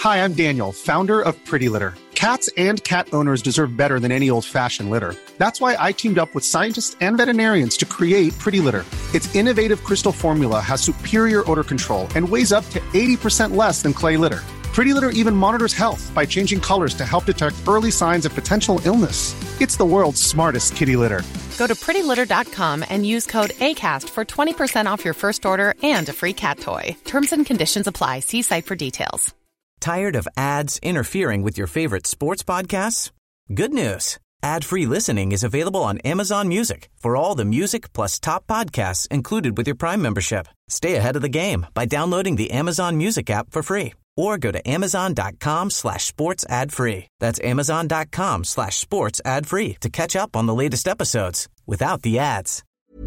Hi, I'm Daniel, founder of Pretty Litter. Cats and cat owners deserve better than any old-fashioned litter. That's why I teamed up with scientists and veterinarians to create Pretty Litter. Its innovative crystal formula has superior odor control and weighs up to 80% less than clay litter. Pretty Litter even monitors health by changing colors to help detect early signs of potential illness. It's the world's smartest kitty litter. Go to prettylitter.com and use code ACAST for 20% off your first order and a free cat toy. Terms and conditions apply. See site for details. Tired of ads interfering with your favorite sports podcasts? Good news. Ad-free listening is available on Amazon Music for all the music plus top podcasts included with your Prime membership. Stay ahead of the game by downloading the Amazon Music app for free or go to amazon.com/sports ad free. That's amazon.com/sports ad free to catch up on the latest episodes without the ads.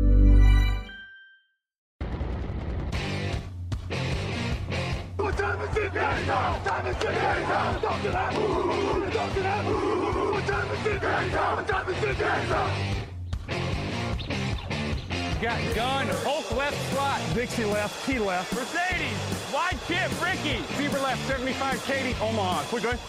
Got gun, Hulk left slot, Dixie left, T left, Mercedes, wide chip, Ricky, Fever left, 75, Katie, Omaha, quick going.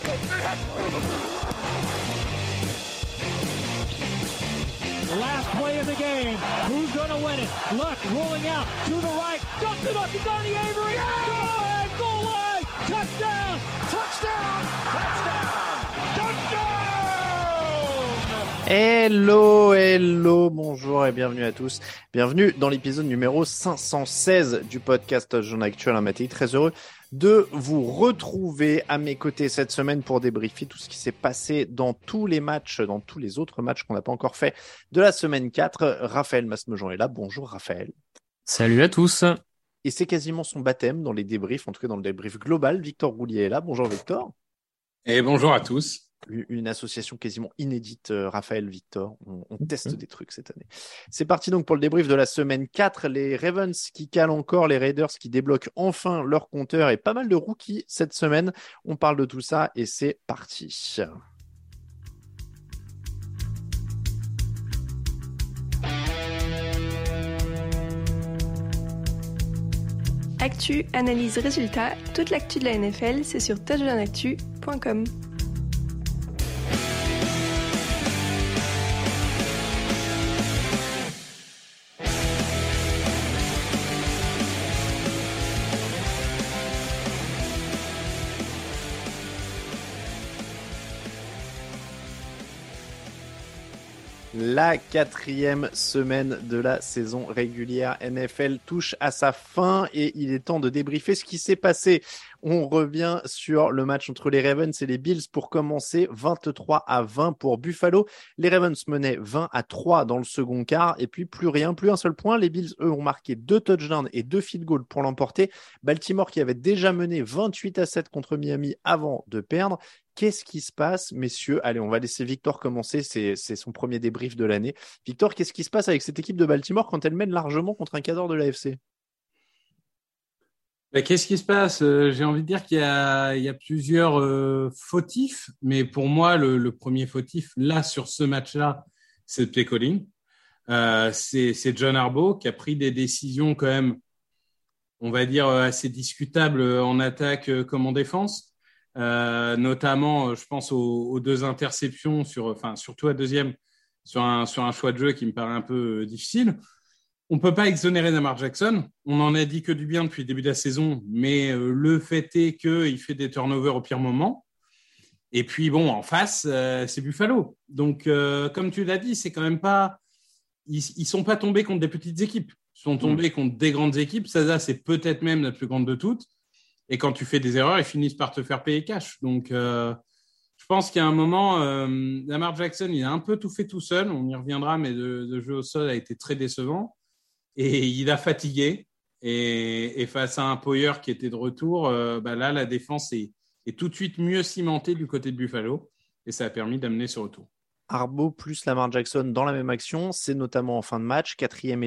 Last play of the game, who's gonna win it? Luck rolling out to the right, dumps it up to Donnie Avery, goal line, touchdown, touchdown, touchdown, touchdown! Hello, bonjour et bienvenue à tous. Bienvenue dans l'épisode numéro 516 du podcast Jaune Actuel en Matéi. Très heureux de vous retrouver à mes côtés cette semaine pour débriefer tout ce qui s'est passé dans tous les matchs, dans tous les autres matchs qu'on n'a pas encore fait de la semaine 4. Raphaël Masmejean est là. Bonjour Raphaël. Salut à tous. Et c'est quasiment son baptême dans les débriefs, en tout cas dans le débrief global. Victor Roulier est là. Bonjour Victor. Et bonjour à tous. Une association quasiment inédite, Raphaël, Victor. On teste des trucs cette année. C'est parti donc pour le débrief de la semaine 4. Les Ravens qui calent encore, les Raiders qui débloquent enfin leur compteur et pas mal de rookies cette semaine. On parle de tout ça et c'est parti. Actu, analyse, résultat, toute l'actu de la NFL, c'est sur touchdownactu.com. La 4e semaine de la saison régulière NFL touche à sa fin et il est temps de débriefer ce qui s'est passé. On revient sur le match entre les Ravens et les Bills pour commencer. 23-20 pour Buffalo. Les Ravens menaient 20-3 dans le second quart et puis plus rien, plus un seul point. Les Bills, eux, ont marqué 2 touchdowns et 2 field goals pour l'emporter. Baltimore qui avait déjà mené 28-7 contre Miami avant de perdre. Qu'est-ce qui se passe, messieurs? Allez, on va laisser Victor commencer. C'est son premier débrief de l'année. Victor, qu'est-ce qui se passe avec cette équipe de Baltimore quand elle mène largement contre un cadre de l'AFC? Qu'est-ce qui se passe? J'ai envie de dire qu'il y a plusieurs fautifs, mais pour moi, le premier fautif, là, sur ce match-là, c'est le play calling. C'est John Harbaugh qui a pris des décisions quand même, on va dire, assez discutables en attaque comme en défense. Notamment, je pense aux 2 interceptions, surtout la deuxième, sur un choix de jeu qui me paraît un peu difficile. On peut pas exonérer Lamar Jackson. On en a dit que du bien depuis le début de la saison, mais le fait est qu'il fait des turnovers au pire moment. Et puis bon, en face, c'est Buffalo. Donc, comme tu l'as dit, c'est quand même pas. Ils sont pas tombés contre des petites équipes. Ils sont tombés contre des grandes équipes. Ça, c'est peut-être même la plus grande de toutes. Et quand tu fais des erreurs, ils finissent par te faire payer cash. Donc, je pense qu'il y a un moment, Lamar Jackson, il a un peu tout fait tout seul. On y reviendra, mais le jeu au sol a été très décevant. Et il a fatigué. Et face à un Poyer qui était de retour, là, la défense est tout de suite mieux cimentée du côté de Buffalo. Et ça a permis d'amener ce retour. Harbaugh plus Lamar Jackson dans la même action, c'est notamment en fin de match, 4e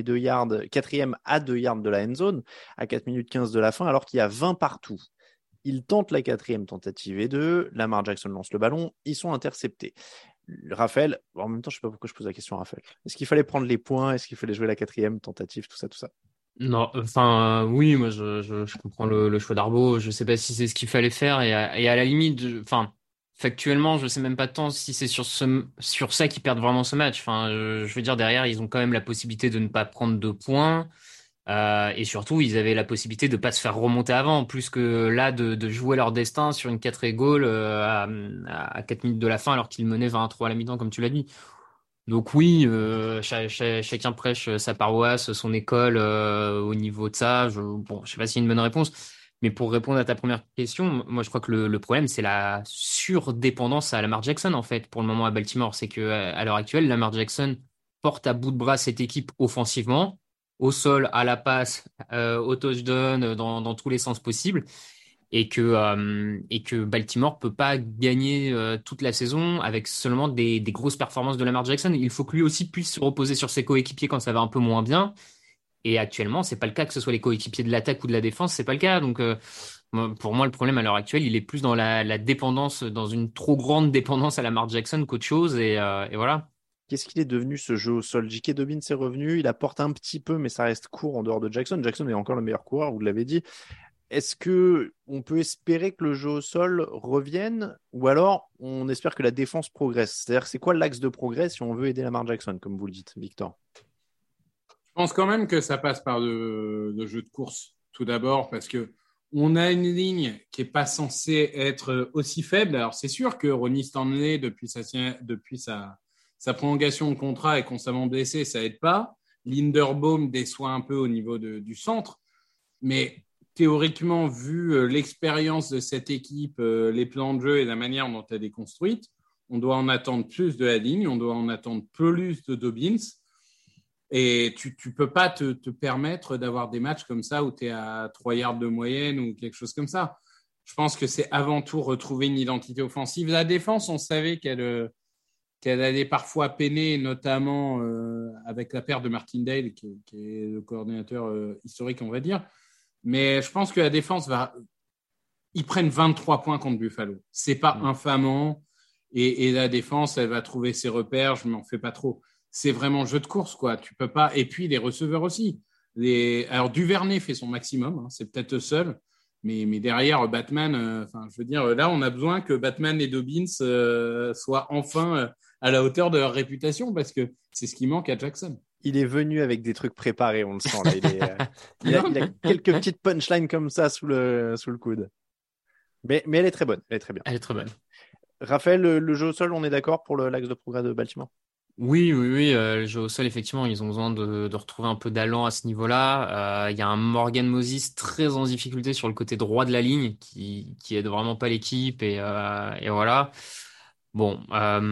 à 2 yards de la end zone, à 4 minutes 15 de la fin, alors qu'il y a 20 partout. Ils tentent la 4e tentative et 2, Lamar Jackson lance le ballon, ils sont interceptés. Raphaël, en même temps, je ne sais pas pourquoi je pose la question à Raphaël. Est-ce qu'il fallait prendre les points? Est-ce qu'il fallait jouer la 4e tentative? Tout ça. Non, enfin, oui, moi, je comprends le choix d'Arbo. Je sais pas si c'est ce qu'il fallait faire. Et à la limite, enfin, factuellement, je sais même pas tant si c'est sur ça qu'ils perdent vraiment ce match. Enfin, je veux dire, derrière, ils ont quand même la possibilité de ne pas prendre de points. Et surtout, ils avaient la possibilité de pas se faire remonter avant, plus que là, de jouer leur destin sur une 4 goal à 4 minutes de la fin, alors qu'ils menaient 23 à la mi-temps, comme tu l'as dit. Donc oui, chacun prêche sa paroisse, son école au niveau de ça. Bon, je sais pas si c'est une bonne réponse, mais pour répondre à ta première question, moi je crois que le problème c'est la surdépendance à Lamar Jackson en fait pour le moment à Baltimore. C'est que à l'heure actuelle, Lamar Jackson porte à bout de bras cette équipe offensivement, au sol, à la passe, au touchdown, dans tous les sens possibles et que Baltimore peut pas gagner toute la saison avec seulement des grosses performances de Lamar Jackson. Il faut que lui aussi puisse se reposer sur ses coéquipiers quand ça va un peu moins bien. Et actuellement, c'est pas le cas, que ce soit les coéquipiers de l'attaque ou de la défense, c'est pas le cas. Donc, pour moi, le problème à l'heure actuelle, il est plus dans la dépendance, dans une trop grande dépendance à Lamar Jackson qu'autre chose. Et voilà. Qu'est-ce qu'il est devenu ce jeu au sol? J.K. Dobbins est revenu, il apporte un petit peu, mais ça reste court en dehors de Jackson. Jackson est encore le meilleur coureur, vous l'avez dit. Est-ce que on peut espérer que le jeu au sol revienne ou alors on espère que la défense progresse? C'est-à-dire, c'est quoi l'axe de progrès si on veut aider Lamar Jackson, comme vous le dites, Victor? Je pense quand même que ça passe par de jeu de course, tout d'abord, parce que on a une ligne qui est pas censée être aussi faible. Alors, c'est sûr que Ronnie Stanley, depuis sa prolongation de contrat est constamment blessé, ça aide pas. Linderbaum déçoit un peu au niveau du centre, mais théoriquement, vu l'expérience de cette équipe, les plans de jeu et la manière dont elle est construite, on doit en attendre plus de la ligne, on doit en attendre plus de Dobbins. Et tu peux pas te permettre d'avoir des matchs comme ça où tu es à 3 yards de moyenne ou quelque chose comme ça. Je pense que c'est avant tout retrouver une identité offensive. La défense, on savait qu'elle allait parfois peiner, notamment avec la perte de Martindale, qui est le coordinateur historique, on va dire. Mais je pense que la défense ils prennent 23 points contre Buffalo. C'est pas infamant. Et la défense, elle va trouver ses repères. Je m'en fais pas trop. C'est vraiment jeu de course, quoi. Tu peux pas. Et puis les receveurs aussi. Alors Duvernay fait son maximum. Hein. C'est peut-être seul. Mais derrière, Batman, je veux dire, là, on a besoin que Batman et Dobbins soient enfin à la hauteur de leur réputation parce que c'est ce qui manque à Jackson. Il est venu avec des trucs préparés, on le sent là. Il a quelques petites punchlines comme ça sous le coude. Mais elle est très bonne. Elle est très bien. Elle est très bonne. Raphaël, le jeu au sol, on est d'accord pour l'axe de progrès de Baltimore? Oui, oui, oui. Le jeu au sol, effectivement, ils ont besoin de retrouver un peu d'allant à ce niveau-là. Il y a un Morgan Moses très en difficulté sur le côté droit de la ligne qui aide vraiment pas l'équipe et voilà. Bon,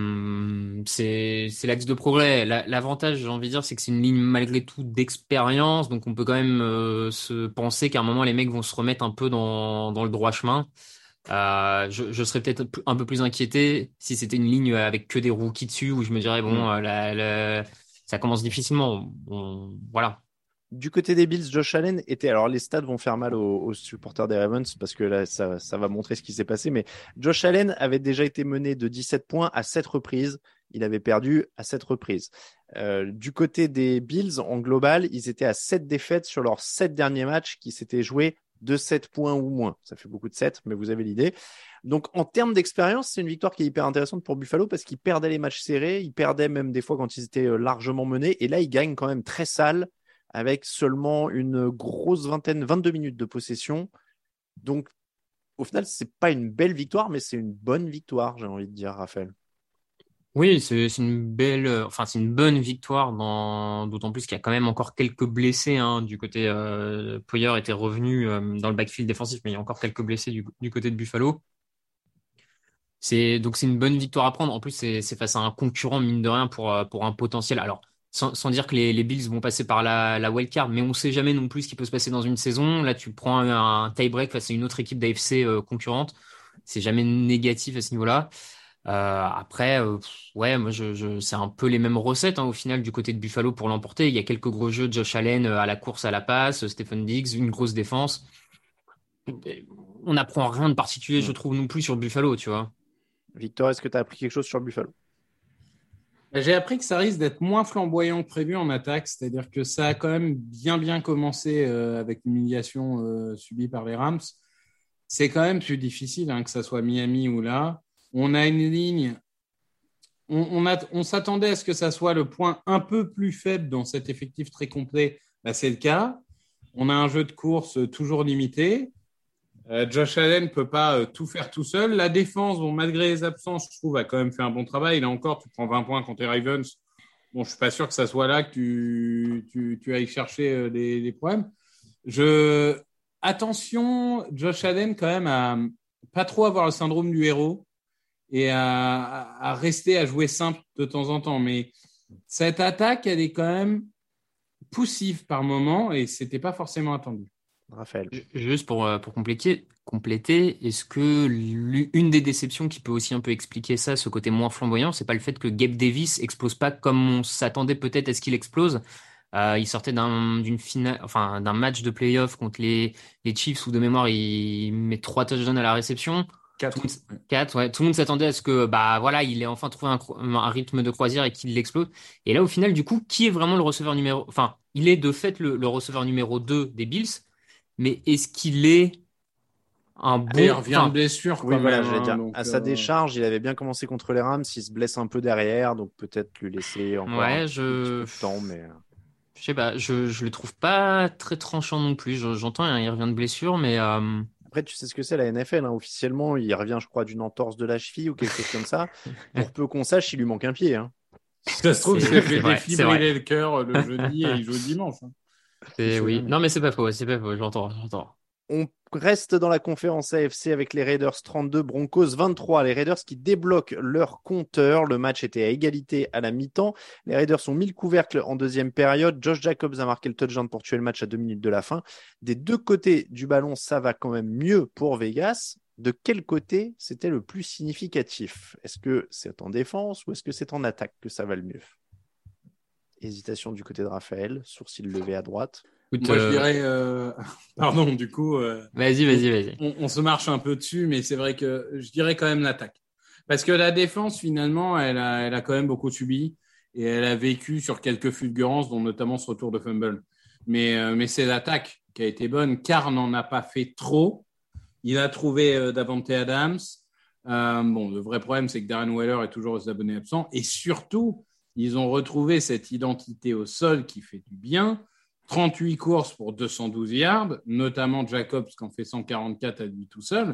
c'est l'axe de progrès. L'avantage, j'ai envie de dire, c'est que c'est une ligne malgré tout d'expérience, donc on peut quand même se penser qu'à un moment les mecs vont se remettre un peu dans le droit chemin. Je serais peut-être un peu plus inquiété si c'était une ligne avec que des rookies dessus, où je me dirais bon, ça commence difficilement. Bon, voilà. Du côté des Bills, Josh Allen était. Alors, les stats vont faire mal aux supporters des Ravens parce que là, ça va montrer ce qui s'est passé. Mais Josh Allen avait déjà été mené de 17 points à 7 reprises. Il avait perdu à 7 reprises. Du côté des Bills, en global, ils étaient à 7 défaites sur leurs 7 derniers matchs qui s'étaient joués de 7 points ou moins. Ça fait beaucoup de 7, mais vous avez l'idée. Donc, en termes d'expérience, c'est une victoire qui est hyper intéressante pour Buffalo parce qu'ils perdaient les matchs serrés. Ils perdaient même des fois quand ils étaient largement menés. Et là, ils gagnent quand même très sale, avec seulement une grosse 22 minutes de possession. Donc, au final, c'est pas une belle victoire, mais c'est une bonne victoire, j'ai envie de dire, Raphaël. Oui, c'est une belle, c'est une bonne victoire d'autant plus qu'il y a quand même encore quelques blessés hein, du côté. Poyer était revenu dans le backfield défensif, mais il y a encore quelques blessés du côté de Buffalo. Donc c'est une bonne victoire à prendre. En plus, c'est face à un concurrent mine de rien pour un potentiel. Alors sans dire que les Bills vont passer par la wildcard, mais on sait jamais non plus ce qui peut se passer dans une saison. Là, tu prends un tie-break face à une autre équipe d'AFC concurrente. C'est jamais négatif à ce niveau-là. Après, ouais, moi, c'est un peu les mêmes recettes hein, au final du côté de Buffalo pour l'emporter. Il y a quelques gros jeux, Josh Allen à la course, à la passe, Stephen Diggs, une grosse défense. On n'apprend rien de particulier, je trouve, non plus sur Buffalo, tu vois. Victor, est-ce que tu as appris quelque chose sur Buffalo? J'ai appris que ça risque d'être moins flamboyant que prévu en attaque, c'est-à-dire que ça a quand même bien commencé avec l'humiliation subie par les Rams. C'est quand même plus difficile, que ça soit Miami ou là. On a une ligne, on s'attendait à ce que ça soit le point un peu plus faible dans cet effectif très complet. C'est le cas. On a un jeu de course toujours limité. Josh Allen ne peut pas tout faire tout seul. La défense, malgré les absences, je trouve, a quand même fait un bon travail. Là encore, tu prends 20 points contre les Ravens. Je ne suis pas sûr que ça soit là que tu ailles chercher des problèmes. Attention, Josh Allen, quand même, à pas trop avoir le syndrome du héros et à rester à jouer simple de temps en temps. Mais cette attaque, elle est quand même poussive par moment et ce n'était pas forcément attendu. Raphaël. Juste pour compléter, est-ce que une des déceptions qui peut aussi un peu expliquer ça, ce côté moins flamboyant, c'est pas le fait que Gabe Davis explose pas comme on s'attendait peut-être à ce qu'il explose? Il sortait d'une finale, enfin d'un match de playoff contre les Chiefs où de mémoire il met 3 touchdowns à la réception. 4, ouais. Tout le monde s'attendait à ce que il ait enfin trouvé un rythme de croisière et qu'il l'explose. Et là au final du coup, qui est vraiment le receveur numéro, enfin il est de fait le receveur numéro 2 des Bills. Mais est-ce qu'il est un bon... Il revient de blessure. Oui, voilà, j'allais dire. À sa décharge, il avait bien commencé contre les Rams. Il se blesse un peu derrière, donc peut-être lui laisser encore un petit peu de temps. Mais je sais pas, je le trouve pas très tranchant non plus. J'entends, il revient de blessure, mais... Après, tu sais ce que c'est la NFL. Officiellement, il revient, je crois, d'une entorse de la cheville ou quelque chose comme ça. Pour peu qu'on sache, il lui manque un pied. Ça se trouve, il fait défibrer le cœur le jeudi et il joue le dimanche. Oui, non, mais c'est pas faux, j'entends. On reste dans la conférence AFC avec les Raiders 32, Broncos 23. Les Raiders qui débloquent leur compteur. Le match était à égalité à la mi-temps. Les Raiders ont mis le couvercle en deuxième période. Josh Jacobs a marqué le touchdown pour tuer le match à 2 minutes de la fin. Des deux côtés du ballon, ça va quand même mieux pour Vegas. De quel côté c'était le plus significatif? Est-ce que c'est en défense ou est-ce que c'est en attaque que ça va le mieux? Hésitation du côté de Raphaël, sourcil levé à droite. Moi, je dirais... Pardon, du coup... Vas-y. On se marche un peu dessus, mais c'est vrai que je dirais quand même l'attaque. Parce que la défense, finalement, elle a quand même beaucoup subi et elle a vécu sur quelques fulgurances, dont notamment ce retour de fumble. Mais c'est l'attaque qui a été bonne. Carr n'en a pas fait trop. Il a trouvé Davante Adams. Le vrai problème, c'est que Darren Waller est toujours aux abonnés absents. Et surtout, ils ont retrouvé cette identité au sol qui fait du bien. 38 courses pour 212 yards, notamment Jacobs qui en fait 144 à lui tout seul.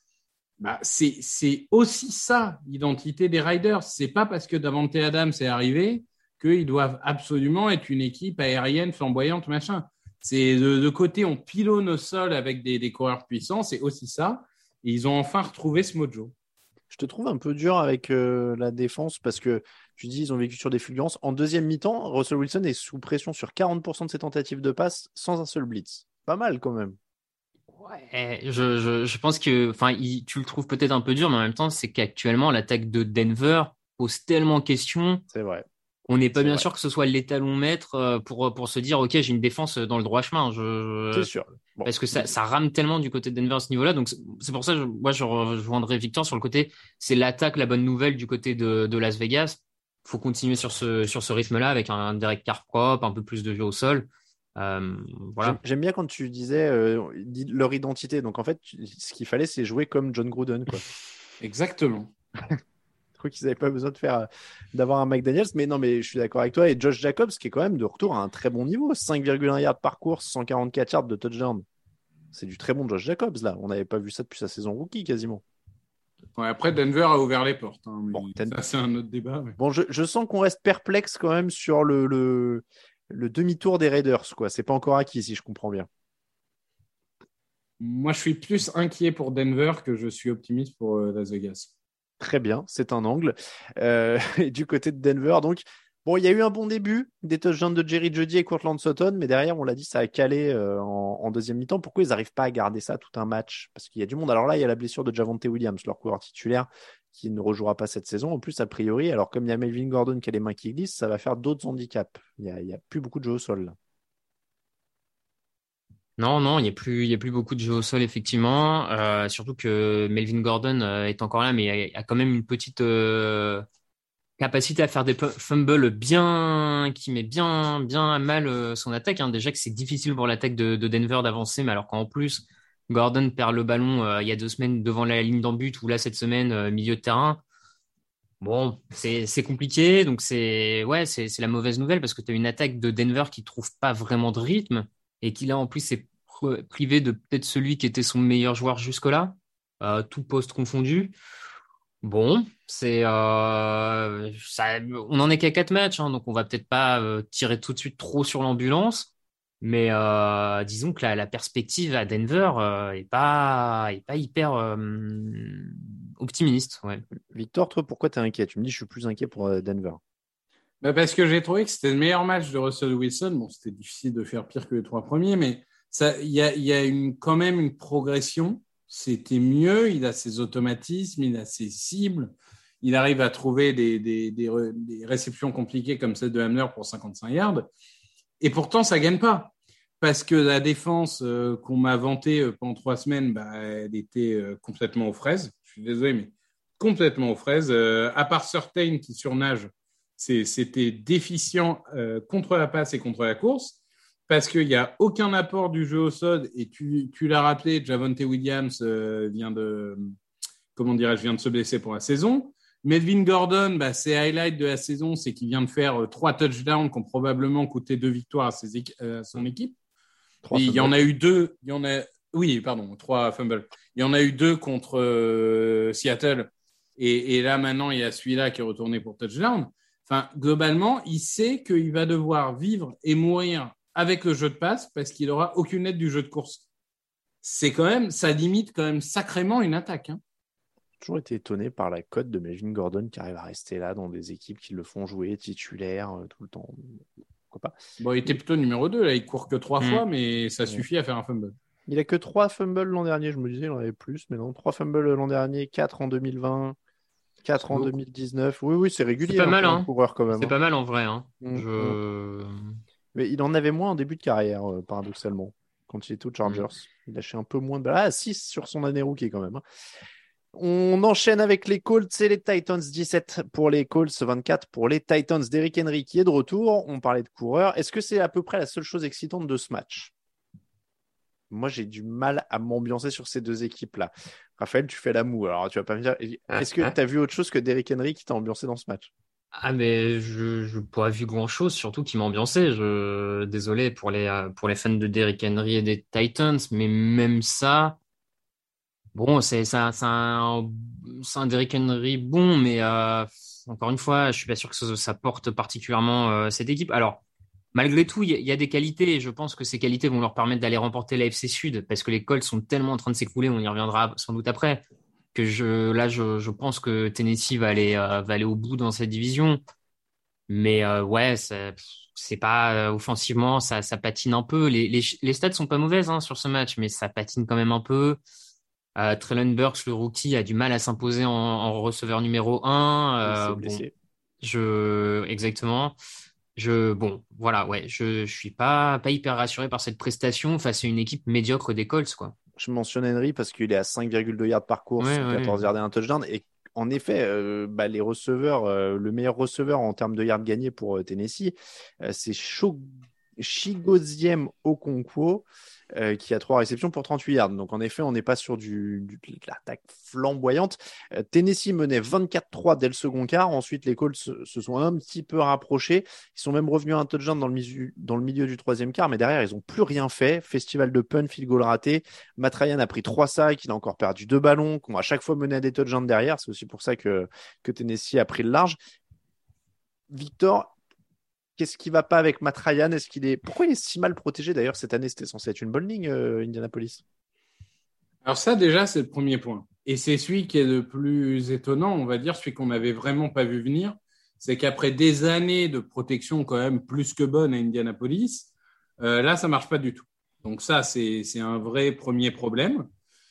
C'est aussi ça, l'identité des Riders. C'est pas parce que Davante Adams est arrivé qu'ils doivent absolument être une équipe aérienne flamboyante, machin. C'est de côté, on pilonne au sol avec des coureurs puissants, c'est aussi ça. Et ils ont enfin retrouvé ce mojo. Je te trouve un peu dur avec la défense parce que tu dis ils ont vécu sur des fulgurances. En deuxième mi-temps, Russell Wilson est sous pression sur 40% de ses tentatives de passe sans un seul blitz. Pas mal quand même. Ouais, je pense que, tu le trouves peut-être un peu dur, mais en même temps, c'est qu'actuellement, l'attaque de Denver pose tellement de questions. C'est vrai. On n'est pas bien sûr que ce soit l'étalon-maître pour se dire, OK, j'ai une défense dans le droit chemin. C'est sûr. Bon. Parce que ça rame tellement du côté de Denver à ce niveau-là. Donc, c'est pour ça que je rejoindrai Victor sur le côté. C'est l'attaque, la bonne nouvelle du côté de Las Vegas. Faut continuer sur ce rythme-là avec un Derek Carr propre, un peu plus de jeu au sol. Voilà. J'aime bien quand tu disais leur identité. Donc, en fait, ce qu'il fallait, c'est jouer comme John Gruden, quoi. Exactement. Je crois qu'ils n'avaient pas besoin d'avoir un McDaniels, mais non, mais je suis d'accord avec toi. Et Josh Jacobs, qui est quand même de retour à un très bon niveau, 5,1 yards par course, 144 yards de touchdown. C'est du très bon Josh Jacobs, là. On n'avait pas vu ça depuis sa saison rookie, quasiment. Ouais, après, Denver a ouvert les portes. Bon, ça, c'est un autre débat. Mais... Bon, je sens qu'on reste perplexe quand même sur le demi-tour des Raiders, quoi. C'est pas encore acquis, si je comprends bien. Moi, je suis plus inquiet pour Denver que je suis optimiste pour Las Vegas. Très bien, c'est un angle. Et du côté de Denver, donc, bon, il y a eu un bon début, des touchdowns de Jerry Jeudy et Courtland Sutton, mais derrière, on l'a dit, ça a calé en deuxième mi-temps. Pourquoi ils n'arrivent pas à garder ça tout un match? Parce qu'il y a du monde. Alors là, il y a la blessure de Javonte Williams, leur coureur titulaire, qui ne rejouera pas cette saison. En plus, a priori, alors comme il y a Melvin Gordon qui a les mains qui glissent, ça va faire d'autres handicaps. Il y a plus beaucoup de jeux au sol, là. Non, il y a plus beaucoup de jeux au sol, effectivement. Surtout que Melvin Gordon est encore là, mais a quand même une petite capacité à faire des fumbles qui met bien à mal son attaque. Hein. Déjà que c'est difficile pour l'attaque de Denver d'avancer, mais alors qu'en plus, Gordon perd le ballon il y a 2 semaines devant la ligne d'en but, ou là, cette semaine, milieu de terrain. Bon, c'est compliqué, donc c'est la mauvaise nouvelle parce que tu as une attaque de Denver qui trouve pas vraiment de rythme et qui là en plus est privé de peut-être celui qui était son meilleur joueur jusque-là, tout poste confondu. Bon, on en est qu'à 4 matchs, hein, donc on va peut-être pas tirer tout de suite trop sur l'ambulance, mais disons que la perspective à Denver est pas hyper optimiste. Ouais. Victor, toi, pourquoi t'es inquiet? Tu me dis, je suis plus inquiet pour Denver. Parce que j'ai trouvé que c'était le meilleur match de Russell Wilson. Bon, c'était difficile de faire pire que les 3 premiers, mais il y a quand même une progression. C'était mieux. Il a ses automatismes, il a ses cibles. Il arrive à trouver des réceptions compliquées comme celle de Hamler pour 55 yards. Et pourtant, ça gagne pas. Parce que la défense qu'on m'a vantée pendant 3 semaines, elle était complètement aux fraises. Je suis désolé, mais complètement aux fraises. À part Surtain qui surnage, c'était déficient contre la passe et contre la course, parce qu'il n'y a aucun apport du jeu au sol. Et tu l'as rappelé, Javonte Williams vient de se blesser pour la saison. Melvin Gordon, ses highlights de la saison, c'est qu'il vient de faire 3 touchdowns qui ont probablement coûté 2 victoires à son équipe. Il y en a eu 2. 3 fumbles. Il y en a eu 2 contre Seattle. Et là, maintenant, il y a celui-là qui est retourné pour touchdown. Enfin, globalement, il sait qu'il va devoir vivre et mourir avec le jeu de passe parce qu'il n'aura aucune aide du jeu de course. Ça limite quand même sacrément une attaque. Hein. J'ai toujours été étonné par la cote de Melvin Gordon qui arrive à rester là dans des équipes qui le font jouer titulaire tout le temps. Pourquoi pas? Bon, il était plutôt numéro 2. Là, il court que 3 fois, mais ça suffit à faire un fumble. Il a que 3 fumbles l'an dernier. Je me disais, il en avait plus, mais non. 3 fumbles l'an dernier, 4 en 2020. 4 en 2019. Oui, c'est régulier. C'est pas mal, hein. Coureur quand même. C'est pas mal en vrai. Hein. Mais il en avait moins en début de carrière, paradoxalement, quand il était aux Chargers. Il lâchait un peu moins de 6 sur son année rookie quand même. Hein. On enchaîne avec les Colts et les Titans. 17 pour les Colts, 24 pour les Titans. Derrick Henry qui est de retour. On parlait de coureur. Est-ce que c'est à peu près la seule chose excitante de ce match? Moi, j'ai du mal à m'ambiancer sur ces 2 équipes-là. Raphaël, tu fais la moue. Alors, tu vas pas me dire. Est-ce que tu as vu autre chose que Derrick Henry qui t'a ambiancé dans ce match? Ah, mais je n'ai pas vu grand-chose, surtout qui m'a ambiancé. Désolé pour les fans de Derrick Henry et des Titans, mais même ça, bon, c'est un Derrick Henry bon, mais encore une fois, je suis pas sûr que ça porte particulièrement cette équipe. Alors, malgré tout, il y a des qualités et je pense que ces qualités vont leur permettre d'aller remporter la FC Sud parce que les Colts sont tellement en train de s'écrouler, on y reviendra sans doute après, que je pense que Tennessee va aller au bout dans cette division. Mais c'est pas offensivement, ça patine un peu. Les stats sont pas mauvaises hein, sur ce match, mais ça patine quand même un peu. Treylon Burks, le rookie, a du mal à s'imposer en receveur numéro 1. Exactement. Je suis pas hyper rassuré par cette prestation face à une équipe médiocre des Colts, quoi. Je mentionne Henry parce qu'il est à 5,2 yards par course, 14 yards et un touchdown. Et en effet, les receveurs, le meilleur receveur en termes de yards gagnés pour Tennessee, c'est Chigoziem Okonkwo, qui a 3 réceptions pour 38 yards. Donc en effet, on n'est pas sur de l'attaque flamboyante. Tennessee menait 24-3 dès le second quart. Ensuite, les Colts se sont un petit peu rapprochés. Ils sont même revenus à un touchdown dans le milieu du troisième quart, mais derrière, ils n'ont plus rien fait. Festival de punt, field goal raté. Matt Ryan a pris 3 sacs. Il a encore perdu 2 ballons, qu'on a à chaque fois mené à des touchdowns derrière. C'est aussi pour ça que Tennessee a pris le large. Victor, qu'est-ce qui va pas avec Matt Ryan? Pourquoi il est si mal protégé d'ailleurs cette année? C'était censé être une bonne ligne, Indianapolis. Alors ça déjà c'est le premier point. Et c'est celui qui est le plus étonnant, on va dire, celui qu'on n'avait vraiment pas vu venir. C'est qu'après des années de protection quand même plus que bonne à Indianapolis, là ça marche pas du tout. Donc ça c'est un vrai premier problème.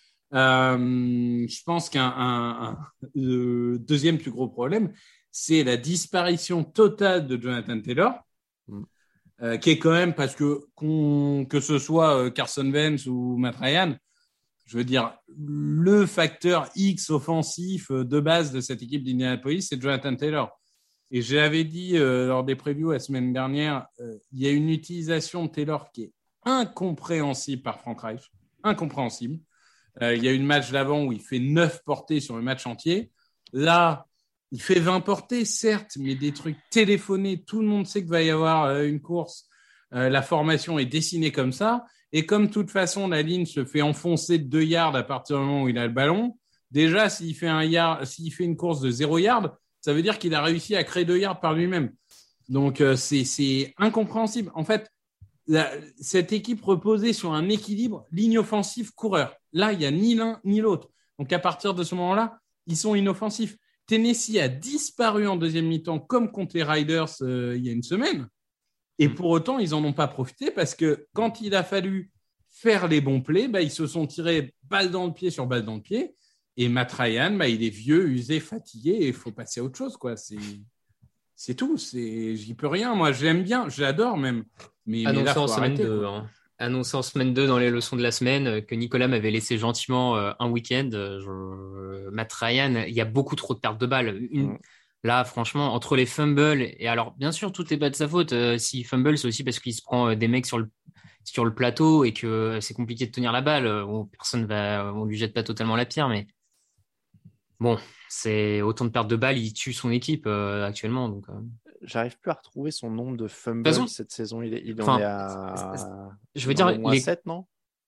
Je pense le deuxième plus gros problème, c'est la disparition totale de Jonathan Taylor, qui est quand même, parce que ce soit Carson Wentz ou Matt Ryan, je veux dire, le facteur X offensif de base de cette équipe d'Indianapolis, c'est Jonathan Taylor. Et je l'avais dit lors des previews la semaine dernière, il y a une utilisation de Taylor qui est incompréhensible par Frank Reich. Incompréhensible. Il y a eu une match d'avant où il fait 9 portées sur le match entier. Là, il fait 20 portées, certes, mais des trucs téléphonés. Tout le monde sait qu'il va y avoir une course. La formation est dessinée comme ça. Et comme de toute façon, la ligne se fait enfoncer de 2 yards à partir du moment où il a le ballon, déjà, s'il fait une course de 0 yard, ça veut dire qu'il a réussi à créer 2 yards par lui-même. Donc, c'est incompréhensible. En fait, cette équipe reposait sur un équilibre ligne offensive coureur. Là, il n'y a ni l'un ni l'autre. Donc, à partir de ce moment-là, ils sont inoffensifs. Tennessee a disparu en deuxième mi-temps comme contre les Riders il y a une semaine. Et pour autant, ils n'en ont pas profité parce que quand il a fallu faire les bons plays, ils se sont tirés balle dans le pied sur balle dans le pied. Et Matt Ryan, il est vieux, usé, fatigué et il faut passer à autre chose, quoi. C'est tout. J'y peux rien. Moi, je l'aime bien, je l'adore même. Mais Annoncé là, en faut semaine arrêter, 2, hein. Annoncé en semaine 2 dans les leçons de la semaine que Nicolas m'avait laissé gentiment un week-end. Matt Ryan, il y a beaucoup trop de pertes de balles. Là, franchement, entre les fumbles et alors, bien sûr, tout n'est pas de sa faute. S'il fumble, c'est aussi parce qu'il se prend des mecs sur le plateau et que c'est compliqué de tenir la balle. On lui jette pas totalement la pierre, mais bon, c'est autant de pertes de balles, il tue son équipe actuellement. Donc, J'arrive plus à retrouver son nombre de fumbles cette saison. Il en est à. Je veux dire, les 7, non?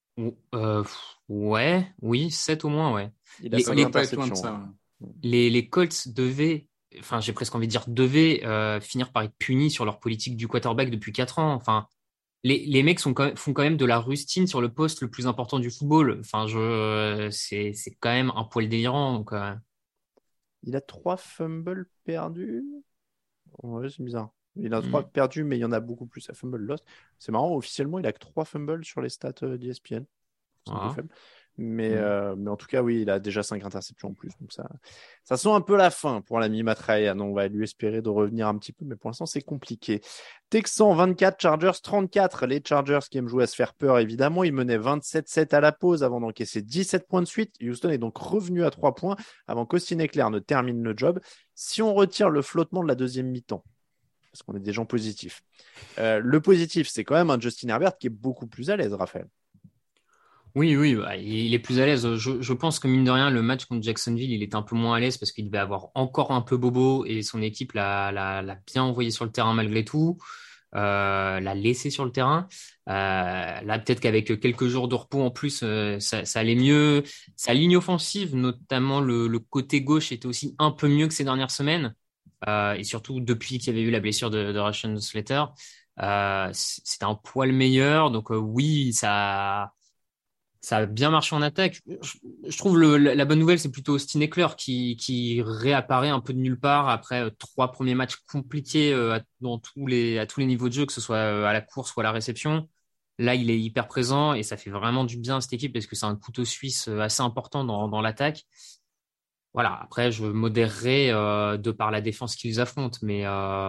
Ouais, oui, 7 au moins, ouais. Il a 5 interceptions. Les Colts devaient, j'ai presque envie de dire, finir par être punis sur leur politique du quarterback depuis 4 ans. Enfin, les mecs font quand même de la rustine sur le poste le plus important du football. Enfin, c'est quand même un poil délirant. Donc, Il a 3 fumbles perdus. Ouais, c'est bizarre. Il a 3 perdus, mais il y en a beaucoup plus à fumble lost. C'est marrant, officiellement, il a que 3 fumbles sur les stats d'ESPN. C'est un peu faible. Mais en tout cas, oui, il a déjà 5 interceptions en plus. Donc ça sent un peu la fin pour l'ami Matt Ryan. On va lui espérer de revenir un petit peu, mais pour l'instant, c'est compliqué. Texans 24, Chargers 34. Les Chargers qui aiment jouer à se faire peur, évidemment. Ils menaient 27-7 à la pause avant d'encaisser 17 points de suite. Houston est donc revenu à 3 points avant qu'Austin Ekeler ne termine le job. Si on retire le flottement de la deuxième mi-temps, parce qu'on est des gens positifs, le positif, c'est quand même un Justin Herbert qui est beaucoup plus à l'aise, Raphaël. Oui, il est plus à l'aise. Je pense que mine de rien, le match contre Jacksonville, il était un peu moins à l'aise parce qu'il devait avoir encore un peu bobo et son équipe l'a bien envoyé sur le terrain malgré tout, l'a laissé sur le terrain. Là, peut-être qu'avec quelques jours de repos en plus, ça allait mieux. Sa ligne offensive, notamment le côté gauche, était aussi un peu mieux que ces dernières semaines. Et surtout depuis qu'il y avait eu la blessure de Rashawn Slater, c'était un poil meilleur. Donc oui, ça a bien marché en attaque. Je trouve la bonne nouvelle, c'est plutôt Austin Ekeler qui réapparaît un peu de nulle part après 3 premiers matchs compliqués à tous les niveaux de jeu, que ce soit à la course ou à la réception. Là, il est hyper présent et ça fait vraiment du bien à cette équipe parce que c'est un couteau suisse assez important dans l'attaque. Voilà. Après, je modérerai de par la défense qu'ils affrontent, mais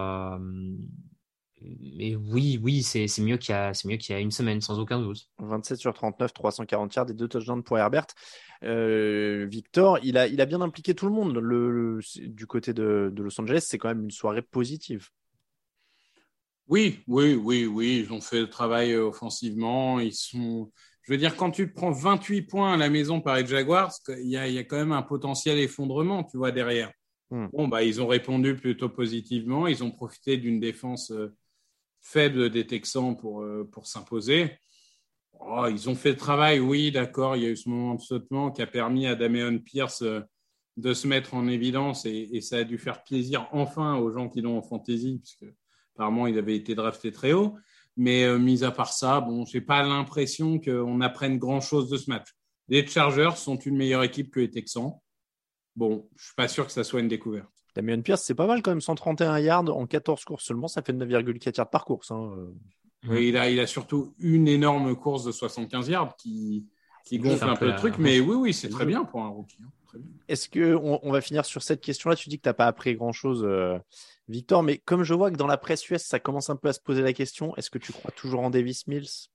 oui, c'est mieux qu'il y a une semaine, sans aucun doute. 27 sur 39, 340 yards et 2 touchdowns pour Herbert. Victor, il a bien impliqué tout le monde. Du côté de Los Angeles, c'est quand même une soirée positive. Oui. Ils ont fait le travail offensivement. Je veux dire, quand tu prends 28 points à la maison par les Jaguars, il y a quand même un potentiel effondrement, tu vois, derrière. Bon, ils ont répondu plutôt positivement. Ils ont profité d'une défense faible des Texans pour s'imposer. Ils ont fait le travail, oui, d'accord. Il y a eu ce moment de flottement qui a permis à Dameon Pierce de se mettre en évidence et ça a dû faire plaisir enfin aux gens qui l'ont en fantasy, puisque apparemment il avait été drafté très haut. Mais mis à part ça, j'ai pas l'impression qu'on apprenne grand-chose de ce match. Les Chargers sont une meilleure équipe que les Texans. Bon, je suis pas sûr que ça soit une découverte. Dameon Pierce, c'est pas mal quand même, 131 yards en 14 courses seulement, ça fait 9,4 yards par course. Oui, il a surtout une énorme course de 75 yards qui gonfle un peu le truc, mais oui, c'est très bien pour un rookie. Très bien. Est-ce qu'on va finir sur cette question-là? Tu dis que tu n'as pas appris grand-chose, Victor, mais comme je vois que dans la presse US, ça commence un peu à se poser la question, est-ce que tu crois toujours en Davis Mills?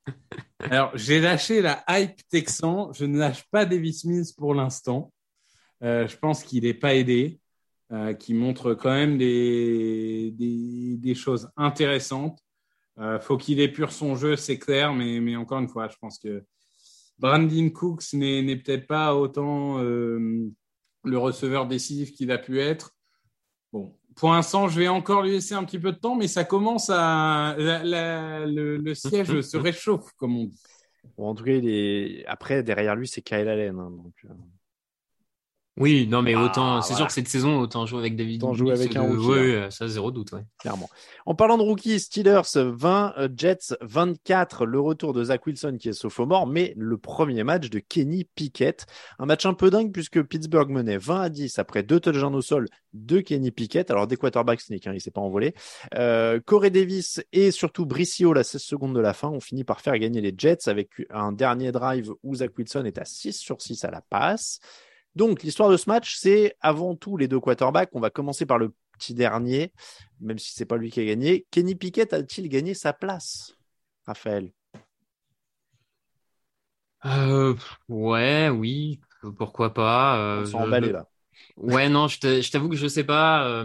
Alors, j'ai lâché la hype Texan. Je ne lâche pas Davis Mills pour l'instant. Je pense qu'il n'est pas aidé, qu'il montre quand même des choses intéressantes. Faut qu'il épure son jeu, c'est clair, mais encore une fois, je pense que Brandin Cooks n'est peut-être pas autant le receveur décisif qu'il a pu être. Bon, pour l'instant, je vais encore lui laisser un petit peu de temps, mais ça commence à le siège se réchauffe, comme on dit. Bon, en tout cas, après derrière lui, c'est Kyle Allen. Hein, donc, Oui, non, mais autant, c'est sûr que cette saison, autant jouer avec David. Autant jouer avec un rookie. Oui, ça, zéro doute, ouais. Clairement. En parlant de rookies, Steelers 20, Jets 24, le retour de Zach Wilson qui est sophomore, mais le premier match de Kenny Pickett. Un match un peu dingue puisque Pittsburgh menait 20-10 après 2 touchdowns au sol de Kenny Pickett. Alors, des quarterbacks sneak, hein, il s'est pas envolé. Corey Davis et surtout Brice Hall à 16 secondes de la fin ont fini par faire gagner les Jets avec un dernier drive où Zach Wilson est à 6/6 à la passe. Donc, l'histoire de ce match, c'est avant tout les deux quarterbacks. On va commencer par le petit dernier, même si c'est pas lui qui a gagné. Kenny Pickett a-t-il gagné sa place, Raphaël? Ouais, oui, pourquoi pas. On s'est emballé là. Ouais, non, je t'avoue que je sais pas.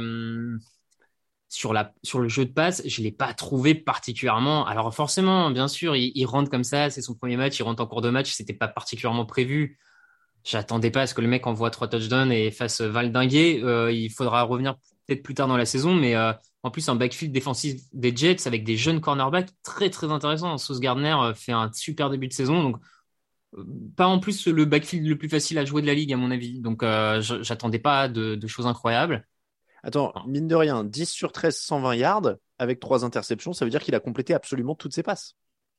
Sur le jeu de passe, je l'ai pas trouvé particulièrement. Alors forcément, bien sûr, il rentre comme ça, c'est son premier match, il rentre en cours de match, c'était pas particulièrement prévu. J'attendais pas à ce que le mec envoie 3 touchdowns et fasse valdinguer. Il faudra revenir peut-être plus tard dans la saison, mais en plus un backfield défensif des Jets avec des jeunes cornerbacks très très intéressants. Sauce Gardner fait un super début de saison, donc pas en plus le backfield le plus facile à jouer de la ligue à mon avis. Donc j'attendais pas de choses incroyables. Attends, mine de rien, 10/13, 120 yards avec 3 interceptions, ça veut dire qu'il a complété absolument toutes ses passes.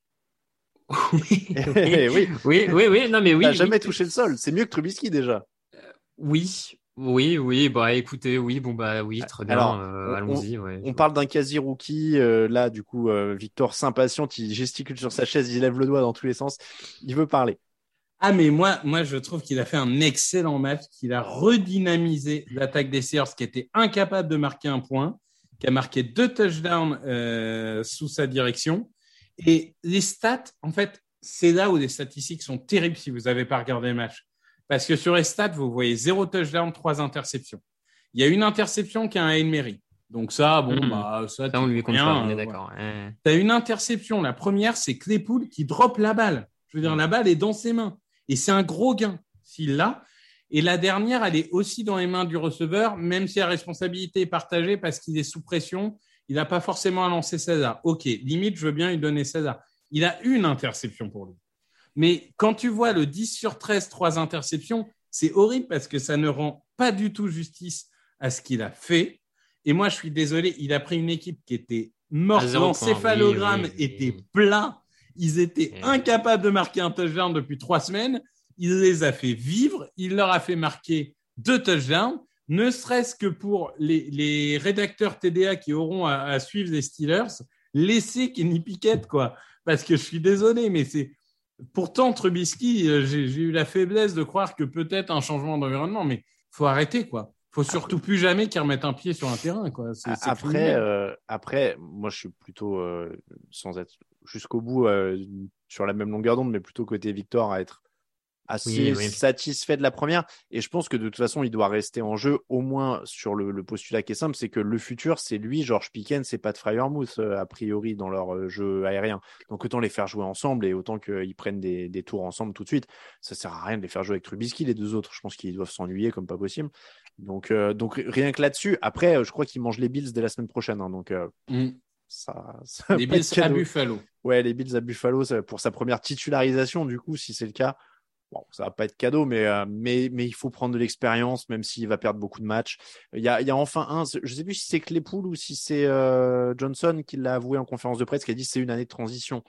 Oui, oui. Non, mais oui. Il n'a jamais touché le sol. C'est mieux que Trubisky déjà. Oui. Bah écoutez, oui, bon bah oui, très bien. Alors, allons-y. Ouais. On parle d'un quasi-rookie. Là, du coup, Victor s'impatiente, il gesticule sur sa chaise, il lève le doigt dans tous les sens. Il veut parler. Ah, mais moi, je trouve qu'il a fait un excellent match, qu'il a redynamisé l'attaque des Seahawks, qui était incapable de marquer un point, qui a marqué 2 touchdowns sous sa direction. Et les stats, en fait, c'est là où les statistiques sont terribles si vous n'avez pas regardé le match. Parce que sur les stats, vous voyez 0 touchdown, 3 interceptions. Il y a une interception qui a un Hail Mary. Donc ça, ça on lui compte pas, on est d'accord. Tu as une interception. La première, c'est Claypool qui drop la balle. Je veux dire, la balle est dans ses mains. Et c'est un gros gain s'il l'a. Et la dernière, elle est aussi dans les mains du receveur, même si la responsabilité est partagée parce qu'il est sous pression. Il n'a pas forcément à lancer César. Ok, limite, je veux bien lui donner César. Il a une interception pour lui. Mais quand tu vois le 10/13, 3 interceptions, c'est horrible parce que ça ne rend pas du tout justice à ce qu'il a fait. Et moi, je suis désolé, il a pris une équipe qui était morte. L'encéphalogramme était plat. Ils étaient incapables de marquer un touchdown depuis 3 semaines. Il les a fait vivre. Il leur a fait marquer 2 touchdowns. Ne serait-ce que pour les rédacteurs TDA qui auront à suivre les Steelers, laissez Kenny Pickett, quoi. Parce que je suis désolé, mais c'est... Pourtant, Trubisky, j'ai eu la faiblesse de croire que peut-être un changement d'environnement, mais faut arrêter, quoi. Faut surtout plus jamais qu'il remette un pied sur un terrain, quoi. Après, moi, je suis plutôt, sans être jusqu'au bout sur la même longueur d'onde, mais plutôt côté Victor, à être assez satisfait de la première. Et je pense que de toute façon, il doit rester en jeu, au moins sur le postulat qui est simple, c'est que le futur, c'est lui, George Pickens, c'est Pat Freiermuth, a priori, dans leur jeu aérien. Donc autant les faire jouer ensemble et autant qu'ils prennent des tours ensemble tout de suite. Ça sert à rien de les faire jouer avec Trubisky, les deux autres. Je pense qu'ils doivent s'ennuyer comme pas possible. Donc rien que là-dessus. Après, je crois qu'ils mangent les Bills dès la semaine prochaine. Hein, donc ça les Bills à Buffalo. Ouais, les Bills à Buffalo pour sa première titularisation, du coup, si c'est le cas. Bon, ça va pas être cadeau, mais il faut prendre de l'expérience, même s'il va perdre beaucoup de matchs. Il y a enfin je sais plus si c'est Claypool ou si c'est Johnson qui l'a avoué en conférence de presse, qui a dit que c'est une année de transition.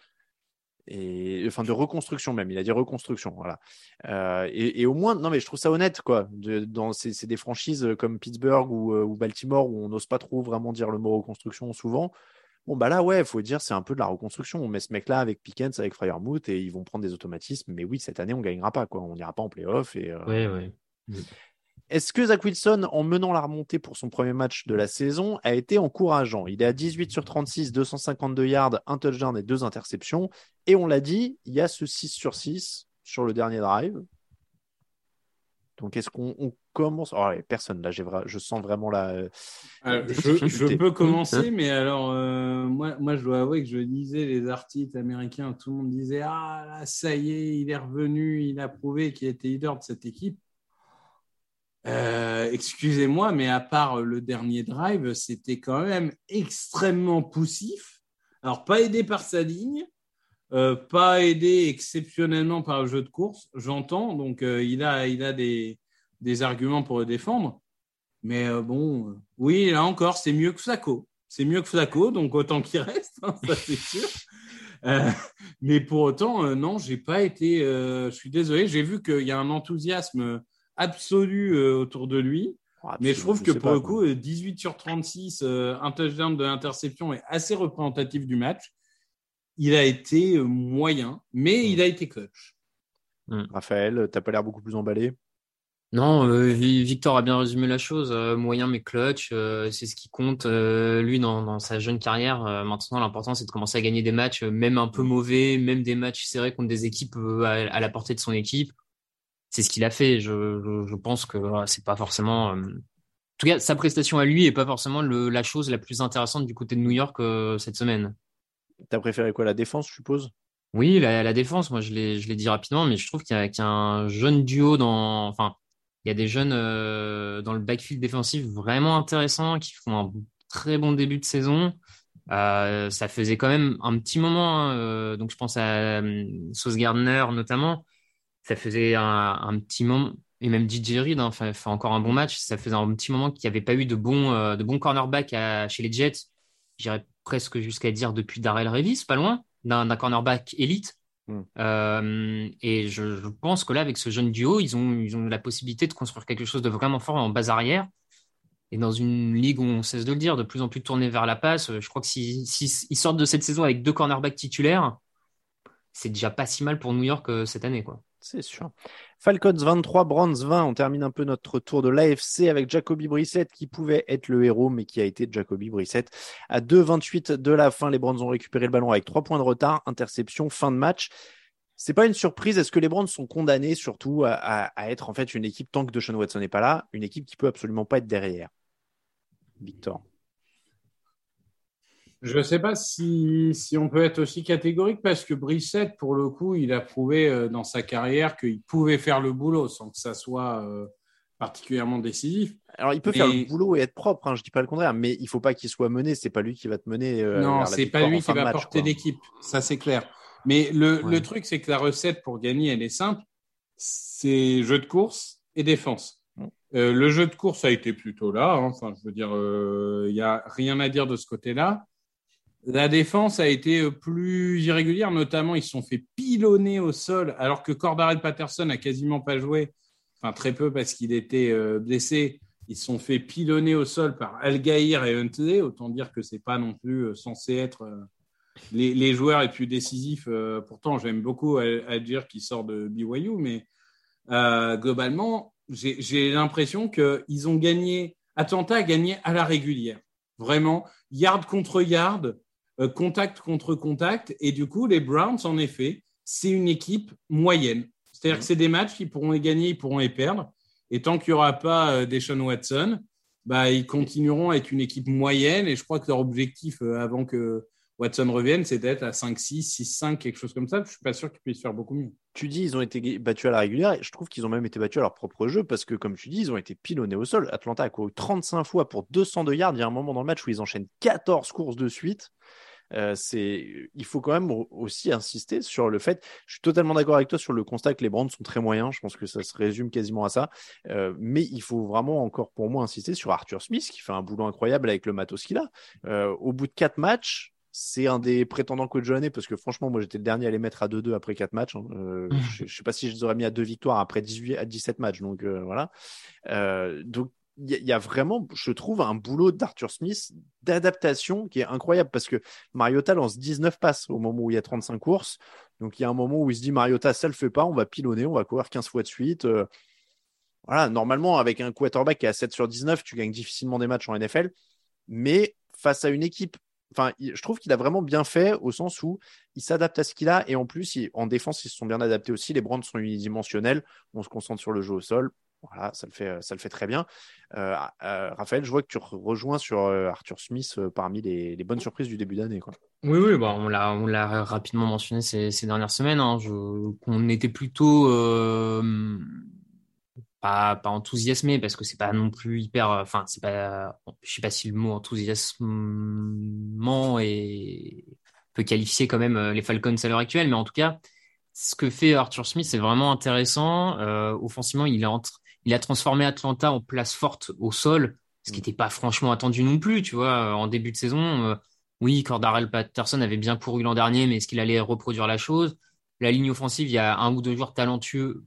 Et enfin de reconstruction même, il a dit reconstruction, voilà. Et au moins, non mais je trouve ça honnête, quoi. C'est des franchises comme Pittsburgh ou Baltimore où on n'ose pas trop vraiment dire le mot reconstruction souvent. Bon, bah là, ouais, il faut dire, c'est un peu de la reconstruction. On met ce mec-là avec Pickens, avec Freiermuth et ils vont prendre des automatismes. Mais oui, cette année, on ne gagnera pas, quoi. On n'ira pas en play-off. Est-ce que Zach Wilson, en menant la remontée pour son premier match de la saison, a été encourageant? Il est à 18/36, 252 yards, 1 touchdown et 2 interceptions. Et on l'a dit, il y a ce 6/6 sur le dernier drive. Donc, est-ce qu'on commence. Oh, ouais, personne là, je sens vraiment la. Je peux commencer, mais alors moi je dois avouer que je lisais les articles américains, tout le monde disait ah là ça y est, il est revenu, il a prouvé qu'il était leader de cette équipe. Excusez-moi, mais à part le dernier drive, c'était quand même extrêmement poussif. Alors pas aidé par sa ligne, pas aidé exceptionnellement par le jeu de course, j'entends. Donc il a des arguments pour le défendre. Mais oui, là encore, c'est mieux que Flacco. C'est mieux que Flacco, donc autant qu'il reste, hein, ça c'est sûr. Mais pour autant, non, j'ai pas été. Je suis désolé, j'ai vu qu'il y a un enthousiasme absolu autour de lui. Mais je trouve que pour le coup, 18 sur 36, un touchdown de l'interception est assez représentatif du match. Il a été moyen, mais il a été clutch. Raphaël, t'as pas l'air beaucoup plus emballé? Non, Victor a bien résumé la chose. Moyen mais clutch, c'est ce qui compte. Lui, dans sa jeune carrière, maintenant, l'important, c'est de commencer à gagner des matchs, même un peu mauvais, même des matchs serrés contre des équipes à la portée de son équipe. C'est ce qu'il a fait. Je pense que c'est pas forcément. En tout cas, sa prestation à lui est pas forcément la chose la plus intéressante du côté de New York cette semaine. T'as préféré quoi, la défense, je suppose? Oui, la défense, moi je l'ai dit rapidement, mais je trouve qu'il y a un jeune duo enfin, il y a des jeunes dans le backfield défensif vraiment intéressants qui font un très bon début de saison. Ça faisait quand même un petit moment, hein, donc je pense à Sauce Gardner notamment. Ça faisait un petit moment, et même DJ Reed, hein, fait encore un bon match. Ça faisait un petit moment qu'il n'y avait pas eu de bons cornerbacks chez les Jets. J'irais presque jusqu'à dire depuis Darrelle Revis, pas loin, d'un cornerback élite. Et je pense que là, avec ce jeune duo, ils ont la possibilité de construire quelque chose de vraiment fort en base arrière. Et dans une ligue où on cesse de le dire, de plus en plus tournée vers la passe, je crois que s'ils sortent de cette saison avec 2 cornerbacks titulaires, c'est déjà pas si mal pour New York cette année, quoi. C'est sûr. Falcons 23, Browns 20. On termine un peu notre tour de l'AFC avec Jacoby Brissett qui pouvait être le héros, mais qui a été Jacoby Brissett. À 2:28 de la fin, les Browns ont récupéré le ballon avec 3 points de retard, interception, fin de match. C'est pas une surprise. Est-ce que les Browns sont condamnés surtout à être en fait une équipe, tant que Deshaun Watson n'est pas là, une équipe qui peut absolument pas être derrière? Victor. Je ne sais pas si on peut être aussi catégorique parce que Brissett, pour le coup, il a prouvé dans sa carrière qu'il pouvait faire le boulot sans que ça soit particulièrement décisif. Alors, il peut faire le boulot et être propre, hein, je dis pas le contraire, mais il faut pas qu'il soit mené. C'est pas lui qui va te mener. Non, c'est pas lui qui va porter l'équipe. Ça, c'est clair. Mais le truc, c'est que la recette pour gagner, elle est simple. C'est jeu de course et défense. Le jeu de course a été plutôt là. Hein. Enfin, je veux dire, il y a rien à dire de ce côté-là. La défense a été plus irrégulière, notamment ils se sont fait pilonner au sol, alors que Cordarrelle Patterson a quasiment pas joué, enfin très peu parce qu'il était blessé. Ils se sont fait pilonner au sol par Al-Gaïr et Huntley, autant dire que c'est pas non plus censé être les joueurs les plus décisifs. Pourtant, j'aime beaucoup Al-Gaïr qui sort de BYU, mais globalement, j'ai l'impression qu'ils ont gagné. Atlanta a gagné à la régulière, vraiment yard contre yard. Contact contre contact, et du coup les Browns, en effet, c'est une équipe moyenne, c'est-à-dire que c'est des matchs qu'ils pourront les gagner, ils pourront les perdre, et tant qu'il n'y aura pas Deshaun Watson, ils continueront à être une équipe moyenne, et je crois que leur objectif avant que Watson revienne, c'est d'être à 5-6, 6-5, quelque chose comme ça. Je suis pas sûr qu'ils puissent faire beaucoup mieux. Tu dis ils ont été battus à la régulière, et je trouve qu'ils ont même été battus à leur propre jeu, parce que comme tu dis, ils ont été pilonnés au sol. Atlanta a couru 35 fois pour 202 yards. Il y a un moment dans le match où ils enchaînent 14 courses de suite. Il faut quand même aussi insister sur le fait, je suis totalement d'accord avec toi sur le constat que les Browns sont très moyens, je pense que ça se résume quasiment à ça, mais il faut vraiment encore pour moi insister sur Arthur Smith qui fait un boulot incroyable avec le matos qu'il a. Au bout de 4 matchs, c'est un des prétendants coach de l'année parce que franchement moi j'étais le dernier à les mettre à 2-2 après 4 matchs, hein. Je sais pas si je les aurais mis à 2 victoires après 18 à 17 matchs, donc voilà. Donc il y a vraiment, je trouve, un boulot d'Arthur Smith d'adaptation qui est incroyable parce que Mariota lance 19 passes au moment où il y a 35 courses. Donc il y a un moment où il se dit Mariota, ça le fait pas, on va pilonner, on va courir 15 fois de suite. Voilà, normalement, avec un quarterback qui est à 7 sur 19, tu gagnes difficilement des matchs en NFL. Mais face à une équipe, enfin, je trouve qu'il a vraiment bien fait au sens où il s'adapte à ce qu'il a. Et en plus, en défense, ils se sont bien adaptés aussi. Les Browns sont unidimensionnels. On se concentre sur le jeu au sol. Voilà, ça le fait très bien. Raphaël, je vois que tu rejoins sur Arthur Smith parmi les bonnes surprises du début d'année, quoi. Oui, bah, on l'a rapidement mentionné ces dernières semaines, hein. Qu'on était plutôt, pas enthousiasmé parce que c'est pas non plus hyper, enfin, c'est pas, je sais pas si le mot enthousiasmant peut qualifier quand même les Falcons à l'heure actuelle, mais en tout cas, ce que fait Arthur Smith, c'est vraiment intéressant. Offensivement, il a transformé Atlanta en place forte au sol, ce qui n'était pas franchement attendu non plus, tu vois, en début de saison. Oui, Cordarrelle Patterson avait bien couru l'an dernier, mais est-ce qu'il allait reproduire la chose? La ligne offensive, il y a un ou deux joueurs talentueux,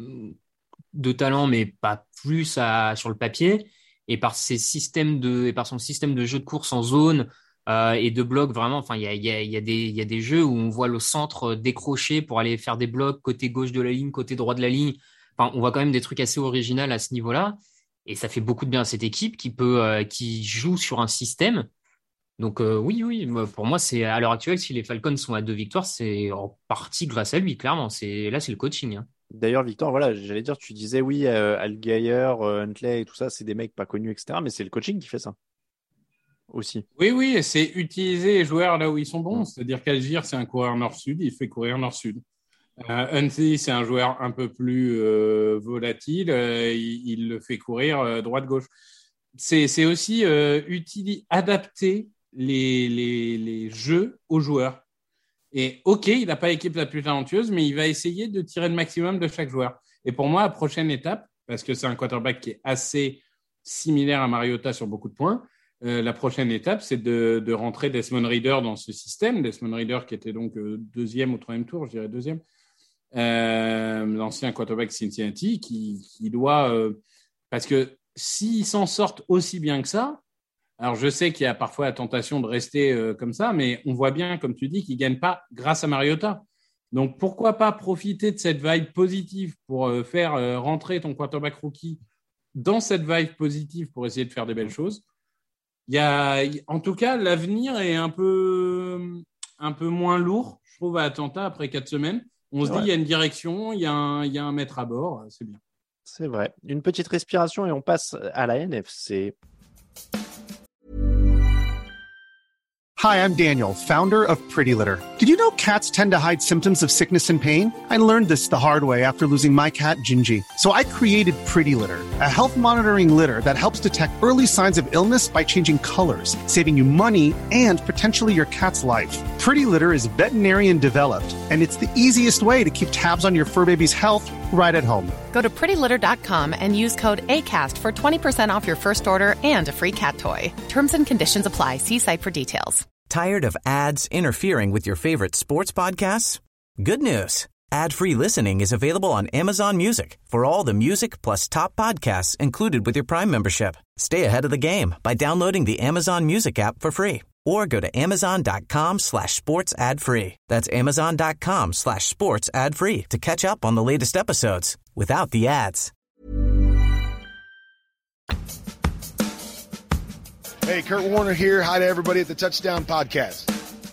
de talent, mais pas plus sur le papier. Et par son système de jeu de course en zone, et de blocs, vraiment, enfin, il y a des jeux où on voit le centre décrocher pour aller faire des blocs côté gauche de la ligne, côté droit de la ligne. Enfin, on voit quand même des trucs assez originaux à ce niveau-là. Et ça fait beaucoup de bien à cette équipe qui joue sur un système. Donc, oui, pour moi, c'est à l'heure actuelle, si les Falcons sont à 2 victoires, c'est en partie grâce à lui, clairement. C'est le coaching, hein. D'ailleurs, Victor, voilà, j'allais dire, tu disais oui, Allgeier, Huntley et tout ça, c'est des mecs pas connus, etc. Mais c'est le coaching qui fait ça aussi. Oui, et c'est utiliser les joueurs là où ils sont bons. C'est-à-dire qu'Algier, c'est un coureur nord-sud, il fait courir nord-sud. Huntley, c'est un joueur un peu plus volatile, il le fait courir droite-gauche. C'est aussi adapter les jeux aux joueurs. Et OK, il n'a pas l'équipe la plus talentueuse, mais il va essayer de tirer le maximum de chaque joueur. Et pour moi, la prochaine étape, parce que c'est un quarterback qui est assez similaire à Mariota sur beaucoup de points, la prochaine étape, c'est de rentrer Desmond Ridder dans ce système. Desmond Ridder qui était donc deuxième ou troisième tour, je dirais deuxième. L'ancien quarterback Cincinnati qui doit... parce que s'ils s'en sortent aussi bien que ça, alors je sais qu'il y a parfois la tentation de rester comme ça, mais on voit bien, comme tu dis, qu'ils ne gagnent pas grâce à Mariota. Donc pourquoi pas profiter de cette vibe positive pour faire rentrer ton quarterback rookie dans cette vibe positive pour essayer de faire des belles choses. En tout cas, l'avenir est un peu moins lourd, je trouve, à Atlanta après 4 semaines. On se dit, il y a une direction, il y a un maître à bord, c'est bien. C'est vrai. Une petite respiration et on passe à la NFC. Hi, I'm Daniel, founder of Pretty Litter. Did you know cats tend to hide symptoms of sickness and pain? I learned this the hard way after losing my cat, Gingy. So I created Pretty Litter, a health monitoring litter that helps detect early signs of illness by changing colors, saving you money and potentially your cat's life. Pretty Litter is veterinarian developed, and it's the easiest way to keep tabs on your fur baby's health right at home. Go to prettylitter.com and use code ACAST for 20% off your first order and a free cat toy. Terms and conditions apply. See site for details. Tired of ads interfering with your favorite sports podcasts? Good news. Ad-free listening is available on Amazon Music for all the music plus top podcasts included with your Prime membership. Stay ahead of the game by downloading the Amazon Music app for free or go to amazon.com/sports ad free. That's amazon.com/sports ad free to catch up on the latest episodes without the ads. Hey, Kurt Warner here. Hi to everybody at the Touchdown Podcast.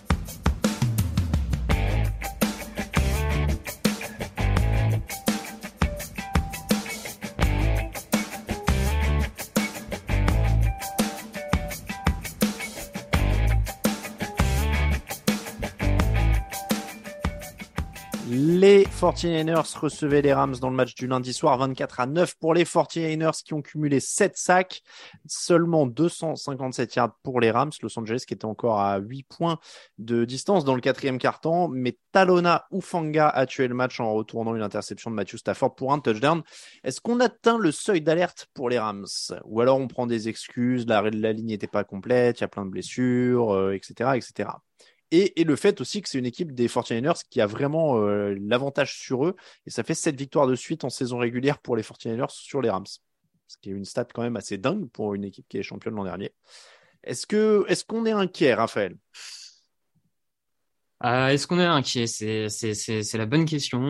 Les 49ers recevaient les Rams dans le match du lundi soir, 24-9 pour les 49ers qui ont cumulé 7 sacs, seulement 257 yards pour les Rams. Los Angeles qui était encore à 8 points de distance dans le quatrième quart-temps, mais Talona Hufanga a tué le match en retournant une interception de Matthew Stafford pour un touchdown. Est-ce qu'on atteint le seuil d'alerte pour les Rams? Ou alors on prend des excuses, la ligne n'était pas complète, il y a plein de blessures, etc., etc. Et le fait aussi que c'est une équipe des 49ers qui a vraiment l'avantage sur eux. Et ça fait 7 victoires de suite en saison régulière pour les 49ers sur les Rams. Ce qui est une stat quand même assez dingue pour une équipe qui est championne l'an dernier. Est-ce qu'on est inquiet, Raphaël? Est-ce qu'on est inquiet? C'est la bonne question.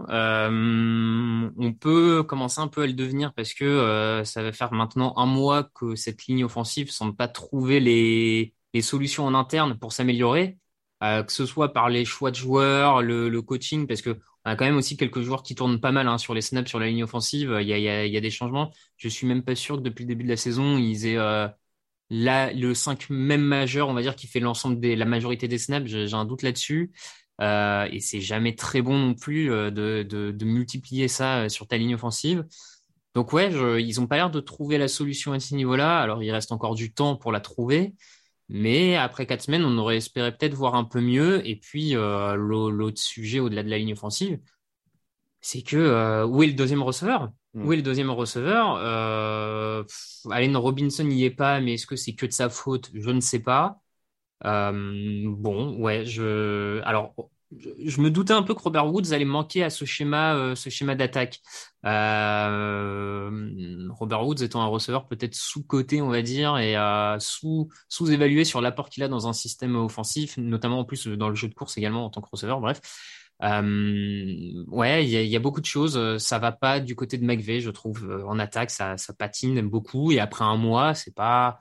On peut commencer un peu à le devenir parce que ça va faire maintenant un mois que cette ligne offensive semble pas trouver les solutions en interne pour s'améliorer. Que ce soit par les choix de joueurs, le coaching, parce que On a quand même aussi quelques joueurs qui tournent pas mal sur les snaps sur la ligne offensive. Il y a des changements. Je suis même pas sûr que depuis le début de la saison, ils aient le 5 même majeur, on va dire, qui fait la majorité des snaps. J'ai un doute là-dessus. Et c'est jamais très bon non plus de multiplier ça sur ta ligne offensive. Donc ouais, ils ont pas l'air de trouver la solution à ce niveau-là. Alors il reste encore du temps pour la trouver. Mais après 4 semaines, on aurait espéré peut-être voir un peu mieux. Et puis, l'autre sujet au-delà de la ligne offensive, c'est que où est le deuxième receveur? Où est le deuxième receveur? Allen Robinson n'y est pas, mais est-ce que c'est que de sa faute? Je ne sais pas. Bon, ouais, alors, je me doutais un peu que Robert Woods allait manquer à ce schéma d'attaque. Robert Woods étant un receveur peut-être sous-coté, on va dire, et sous-évalué sur l'apport qu'il a dans un système offensif, notamment en plus dans le jeu de course également en tant que receveur. Bref, ouais, il y a beaucoup de choses. Ça va pas du côté de McVay, je trouve. En attaque, ça patine beaucoup, et après un mois, c'est pas.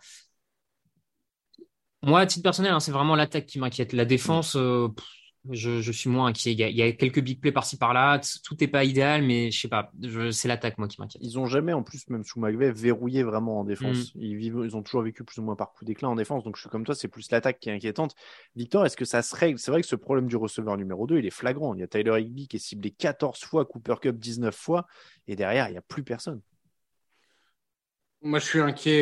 Moi, à titre personnel, c'est vraiment l'attaque qui m'inquiète. La défense, je suis moins inquiet. Il y a quelques big plays par-ci par-là. Tout n'est pas idéal, mais je sais pas. C'est l'attaque, moi, qui m'inquiète. Ils ont jamais, en plus, même sous McVay, verrouillé vraiment en défense. Ils ont toujours vécu plus ou moins par coup d'éclat en défense. Donc, je suis comme toi, c'est plus l'attaque qui est inquiétante. Victor, est-ce que ça se règle? C'est vrai que ce problème du receveur numéro 2, il est flagrant. Il y a Tyler Higbee qui est ciblé 14 fois, Cooper Kupp 19 fois. Et derrière, il n'y a plus personne. Moi, je suis inquiet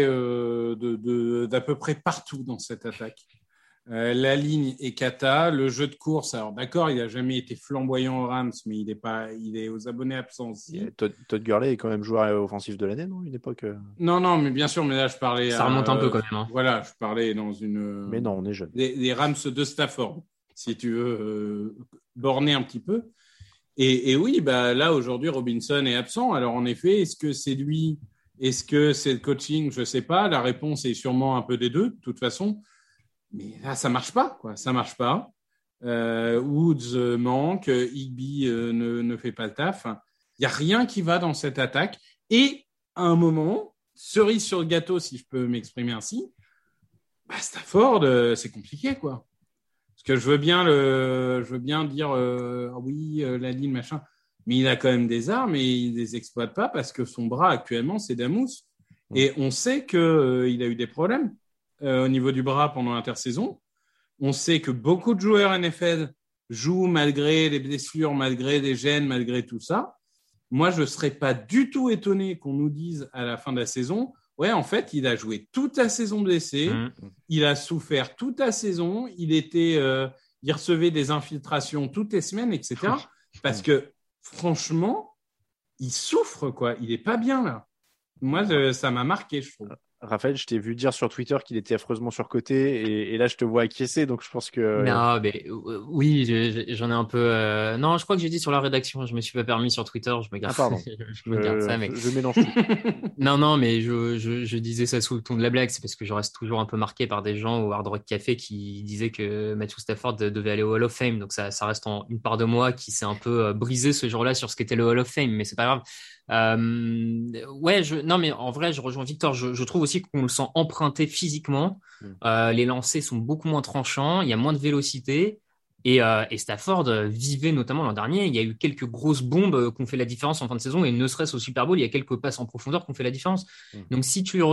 d'à peu près partout dans cette attaque. La ligne est cata, le jeu de course. Alors d'accord, il n'a jamais été flamboyant aux Rams, mais il est aux abonnés absents aussi. Todd Gurley est quand même joueur offensif de l'année, non? Une époque. Non, mais bien sûr, mais là je parlais. Ça remonte un peu quand même. Voilà, je parlais dans une. Mais non, on est jeune. Des Rams de Stafford, si tu veux borner un petit peu. Et oui, là aujourd'hui Robinson est absent. Alors en effet, est-ce que c'est lui? Est-ce que c'est le coaching? Je ne sais pas. La réponse est sûrement un peu des deux, de toute façon. Mais là, ça ne marche pas, quoi. Ça ne marche pas. Woods manque. Higbee ne fait pas le taf. Il n'y a rien qui va dans cette attaque. Et à un moment, cerise sur le gâteau, si je peux m'exprimer ainsi, Stafford, c'est compliqué, quoi. Parce que je veux bien dire oui, la ligne, machin. Mais il a quand même des armes et il ne les exploite pas parce que son bras actuellement, c'est Damus. Et on sait qu'il a eu des problèmes au niveau du bras pendant l'intersaison. On sait que beaucoup de joueurs NFL jouent malgré les blessures, malgré des gènes, malgré tout ça. Moi, je ne serais pas du tout étonné qu'on nous dise à la fin de la saison, ouais, en fait, il a joué toute la saison blessé, il a souffert toute la saison, il recevait des infiltrations toutes les semaines, etc. Parce que franchement, il souffre, quoi. Il n'est pas bien, là. Moi, ça m'a marqué, je trouve. Raphaël, je t'ai vu dire sur Twitter qu'il était affreusement surcoté et là, je te vois acquiescer, donc je pense que… Non, mais oui, j'en ai un peu… Non, je crois que j'ai dit sur la rédaction, je me suis pas permis sur Twitter, je me garde, pardon. je me garde ça, mais… Je mélange tout. Non, mais je disais ça sous le ton de la blague, c'est parce que je reste toujours un peu marqué par des gens au Hard Rock Café qui disaient que Matthew Stafford devait aller au Hall of Fame, donc ça reste une part de moi qui s'est un peu brisé ce jour-là sur ce qu'était le Hall of Fame, mais c'est pas grave. Ouais, non, mais en vrai, je rejoins Victor. Je trouve aussi qu'on le sent emprunté physiquement. Les lancers sont beaucoup moins tranchants. Il y a moins de vélocité. Et Stafford vivait notamment l'an dernier. Il y a eu quelques grosses bombes qui ont fait la différence en fin de saison. Et ne serait-ce au Super Bowl, il y a quelques passes en profondeur qui ont fait la différence. Donc, si tu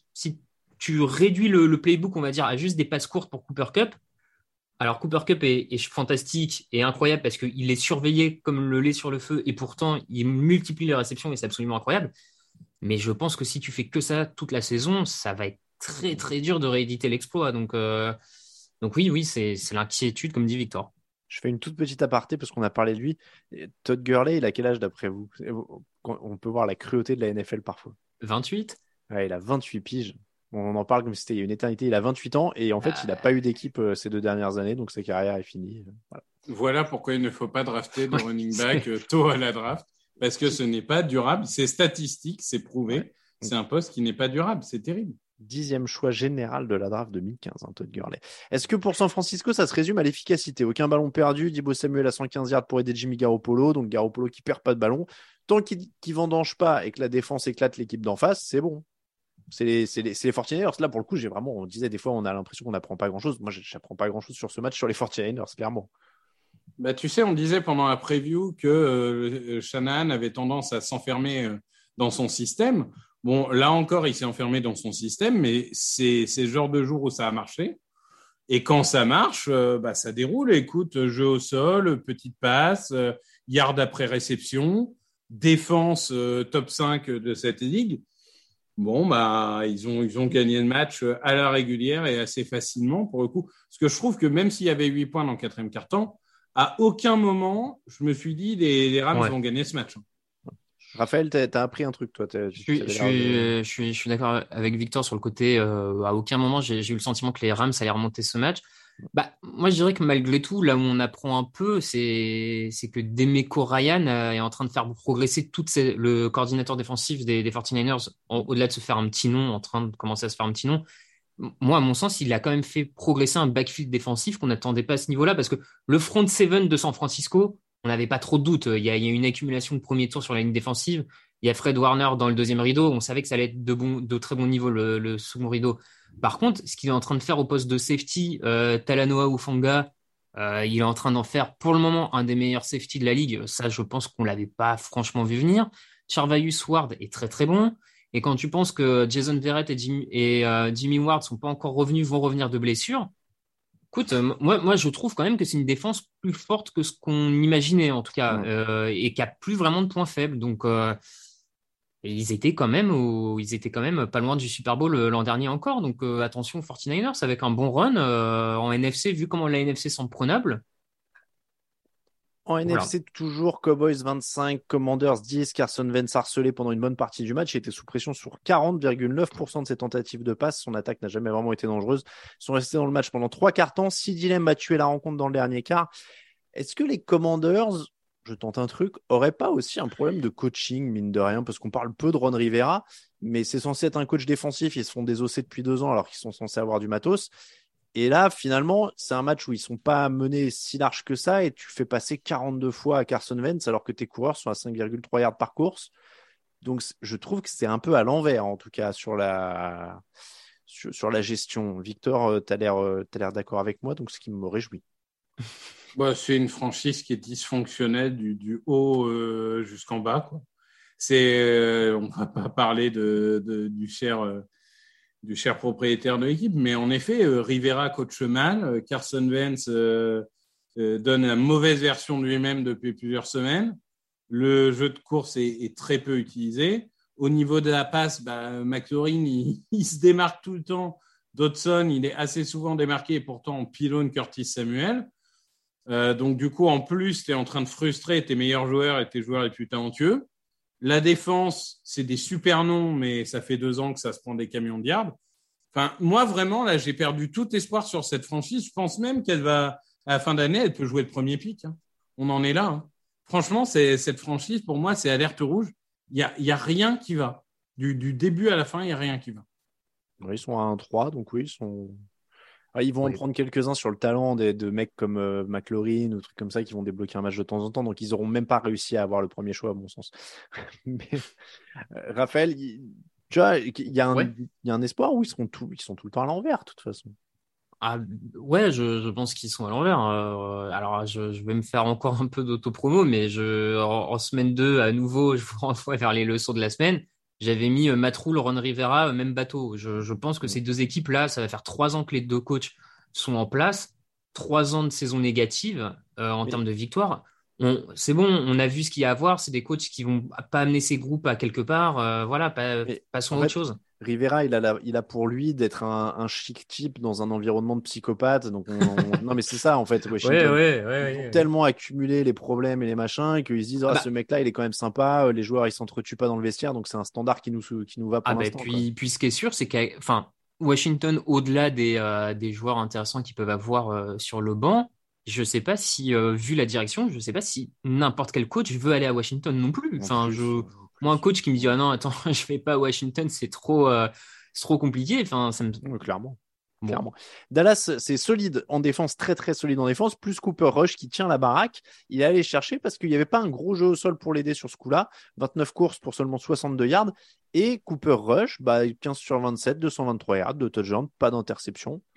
réduis le playbook, on va dire, à juste des passes courtes pour Cooper Kupp. Alors, Cooper Kupp est fantastique et incroyable parce qu'il est surveillé comme le lait sur le feu et pourtant, il multiplie les réceptions et c'est absolument incroyable. Mais je pense que si tu fais que ça toute la saison, ça va être très, très dur de rééditer l'exploit. Donc oui, c'est l'inquiétude, comme dit Victor. Je fais une toute petite aparté parce qu'on a parlé de lui. Todd Gurley, il a quel âge d'après vous? On peut voir la cruauté de la NFL parfois. 28? Ouais, il a 28 piges. On en parle comme si c'était il y a une éternité. Il a 28 ans et en fait, il n'a pas eu d'équipe ces 2 dernières années, donc sa carrière est finie. Voilà pourquoi il ne faut pas drafter de running back tôt à la draft, parce que ce n'est pas durable. C'est statistique, c'est prouvé. Ouais. C'est un poste qui n'est pas durable. C'est terrible. 10e choix général de la draft 2015, Todd Gurley. Est-ce que pour San Francisco, ça se résume à l'efficacité? Aucun ballon perdu, Deebo Samuel à 115 yards pour aider Jimmy Garoppolo, donc Garoppolo qui perd pas de ballon. Tant qu'il vendange pas et que la défense éclate l'équipe d'en face, c'est bon. C'est les 49ers. Là, pour le coup, on disait des fois, on a l'impression qu'on n'apprend pas grand-chose. Moi, je n'apprends pas grand-chose sur ce match, sur les 49ers, clairement. Bah, tu sais, on disait pendant la preview que Shanahan avait tendance à s'enfermer dans son système. Bon, là encore, il s'est enfermé dans son système, mais c'est le genre de jour où ça a marché. Et quand ça marche, ça déroule. Écoute, jeu au sol, petite passe, yard après réception, défense top 5 de cette ligue. Bon, ils ont gagné le match à la régulière et assez facilement pour le coup. Parce que je trouve que même s'il y avait 8 points dans le quatrième quart-temps, à aucun moment, je me suis dit les Rams vont gagner ce match. Raphaël, t'as appris un truc, toi. Je suis d'accord avec Victor sur le côté. À aucun moment, j'ai eu le sentiment que les Rams allaient remonter ce match. Moi, je dirais que malgré tout, là où on apprend un peu, c'est que Demeco Ryan est en train de faire progresser le coordinateur défensif des 49ers, au-delà de se faire un petit nom, en train de commencer à se faire un petit nom. Moi, à mon sens, il a quand même fait progresser un backfield défensif qu'on n'attendait pas à ce niveau-là, parce que le front seven de San Francisco, on n'avait pas trop de doute. Il y a une accumulation de premier tour sur la ligne défensive. Il y a Fred Warner dans le deuxième rideau. On savait que ça allait être de très bon niveau, le second rideau. Par contre, ce qu'il est en train de faire au poste de safety, Talanoa Hufanga, il est en train d'en faire pour le moment un des meilleurs safety de la ligue. Ça, je pense qu'on l'avait pas franchement vu venir. Charvarius Ward est très très bon. Et quand tu penses que Jason Verrett et Jimmy Ward sont pas encore revenus, vont revenir de blessure, écoute, moi, je trouve quand même que c'est une défense plus forte que ce qu'on imaginait, en tout cas, et qui a plus vraiment de points faibles. Donc, ils étaient quand même pas loin du Super Bowl l'an dernier encore. Donc, attention aux 49ers avec un bon run en NFC, vu comment la NFC semble prenable. En NFC, toujours Cowboys 25, Commanders 10, Carson Wentz harcelé pendant une bonne partie du match. Il était sous pression sur 40,9% de ses tentatives de passe. Son attaque n'a jamais vraiment été dangereuse. Ils sont restés dans le match pendant 3 quarts-temps. CeeDee Lamb a tué la rencontre dans le dernier quart. Est-ce que les Commanders, je tente un truc, auraient pas aussi un problème de coaching, mine de rien, parce qu'on parle peu de Ron Rivera, mais c'est censé être un coach défensif. Ils se font désosser depuis 2 ans alors qu'ils sont censés avoir du matos. Et là, finalement, c'est un match où ils sont pas menés si large que ça et tu fais passer 42 fois à Carson Wentz alors que tes coureurs sont à 5,3 yards par course. Donc, je trouve que c'est un peu à l'envers, en tout cas, sur la gestion. Victor, t'as l'air d'accord avec moi, donc ce qui me réjouit. C'est une franchise qui est dysfonctionnelle du haut jusqu'en bas, quoi. On va pas parler du cher propriétaire de l'équipe, mais en effet, Rivera coach mal, Carson Wentz donne la mauvaise version de lui-même depuis plusieurs semaines. Le jeu de course est très peu utilisé. Au niveau de la passe, McLaurin, il se démarque tout le temps. Dodson, il est assez souvent démarqué et pourtant on pilonne Curtis Samuel. Donc du coup, en plus, tu es en train de frustrer tes meilleurs joueurs et tes joueurs les plus talentueux. La défense, c'est des super noms, mais ça fait 2 ans que ça se prend des camions de yards. Enfin, moi, vraiment, là, j'ai perdu tout espoir sur cette franchise. Je pense même qu'elle va, à la fin d'année, elle peut jouer le premier pick. Hein. On en est là. Hein. Franchement, cette franchise, pour moi, c'est alerte rouge. Il y a rien qui va. Du début à la fin, il n'y a rien qui va. Ils sont à 1-3, donc oui, ils vont en prendre quelques-uns sur le talent de mecs comme McLaurin ou trucs comme ça qui vont débloquer un match de temps en temps. Donc, ils n'auront même pas réussi à avoir le premier choix, à mon sens. Mais, Raphaël, tu vois, il y a un espoir où ils sont tout le temps à l'envers, de toute façon. Ah, ouais, je pense qu'ils sont à l'envers. Alors, je vais me faire encore un peu d'autopromo, mais en semaine 2, à nouveau, je vous renvoie vers les leçons de la semaine. J'avais mis Matt Rhule, Ron Rivera, même bateau. Je pense que ces 2 équipes-là, ça va faire 3 ans que les 2 coachs sont en place. 3 ans de saison négative en termes de victoire. C'est bon, on a vu ce qu'il y a à voir. C'est des coachs qui vont pas amener ces groupes à quelque part. Passons à autre chose. Rivera, il a pour lui d'être un chic type dans un environnement de psychopathe. Donc non, mais c'est ça en fait. Washington, ils ont tellement accumulé les problèmes et les machins qu'ils se disent ce mec-là, il est quand même sympa. Les joueurs, ils s'entretuent pas dans le vestiaire, donc c'est un standard qui nous va pour l'instant. Puis ce qui est sûr, c'est que, Washington, au-delà des joueurs intéressants qu'ils peuvent avoir sur le banc, je sais pas si, vu la direction, je sais pas si n'importe quel coach veut aller à Washington non plus. Moi, un coach qui me dit non, attends, je vais pas à Washington, c'est trop compliqué. Clairement. Clairement. Dallas, c'est solide en défense, très très solide en défense, plus Cooper Rush qui tient la baraque. Il est allé chercher parce qu'il n'y avait pas un gros jeu au sol pour l'aider sur ce coup-là. 29 courses pour seulement 62 yards. Et Cooper Rush, 15 sur 27, 223 yards, 2 touchdowns, pas d'interception.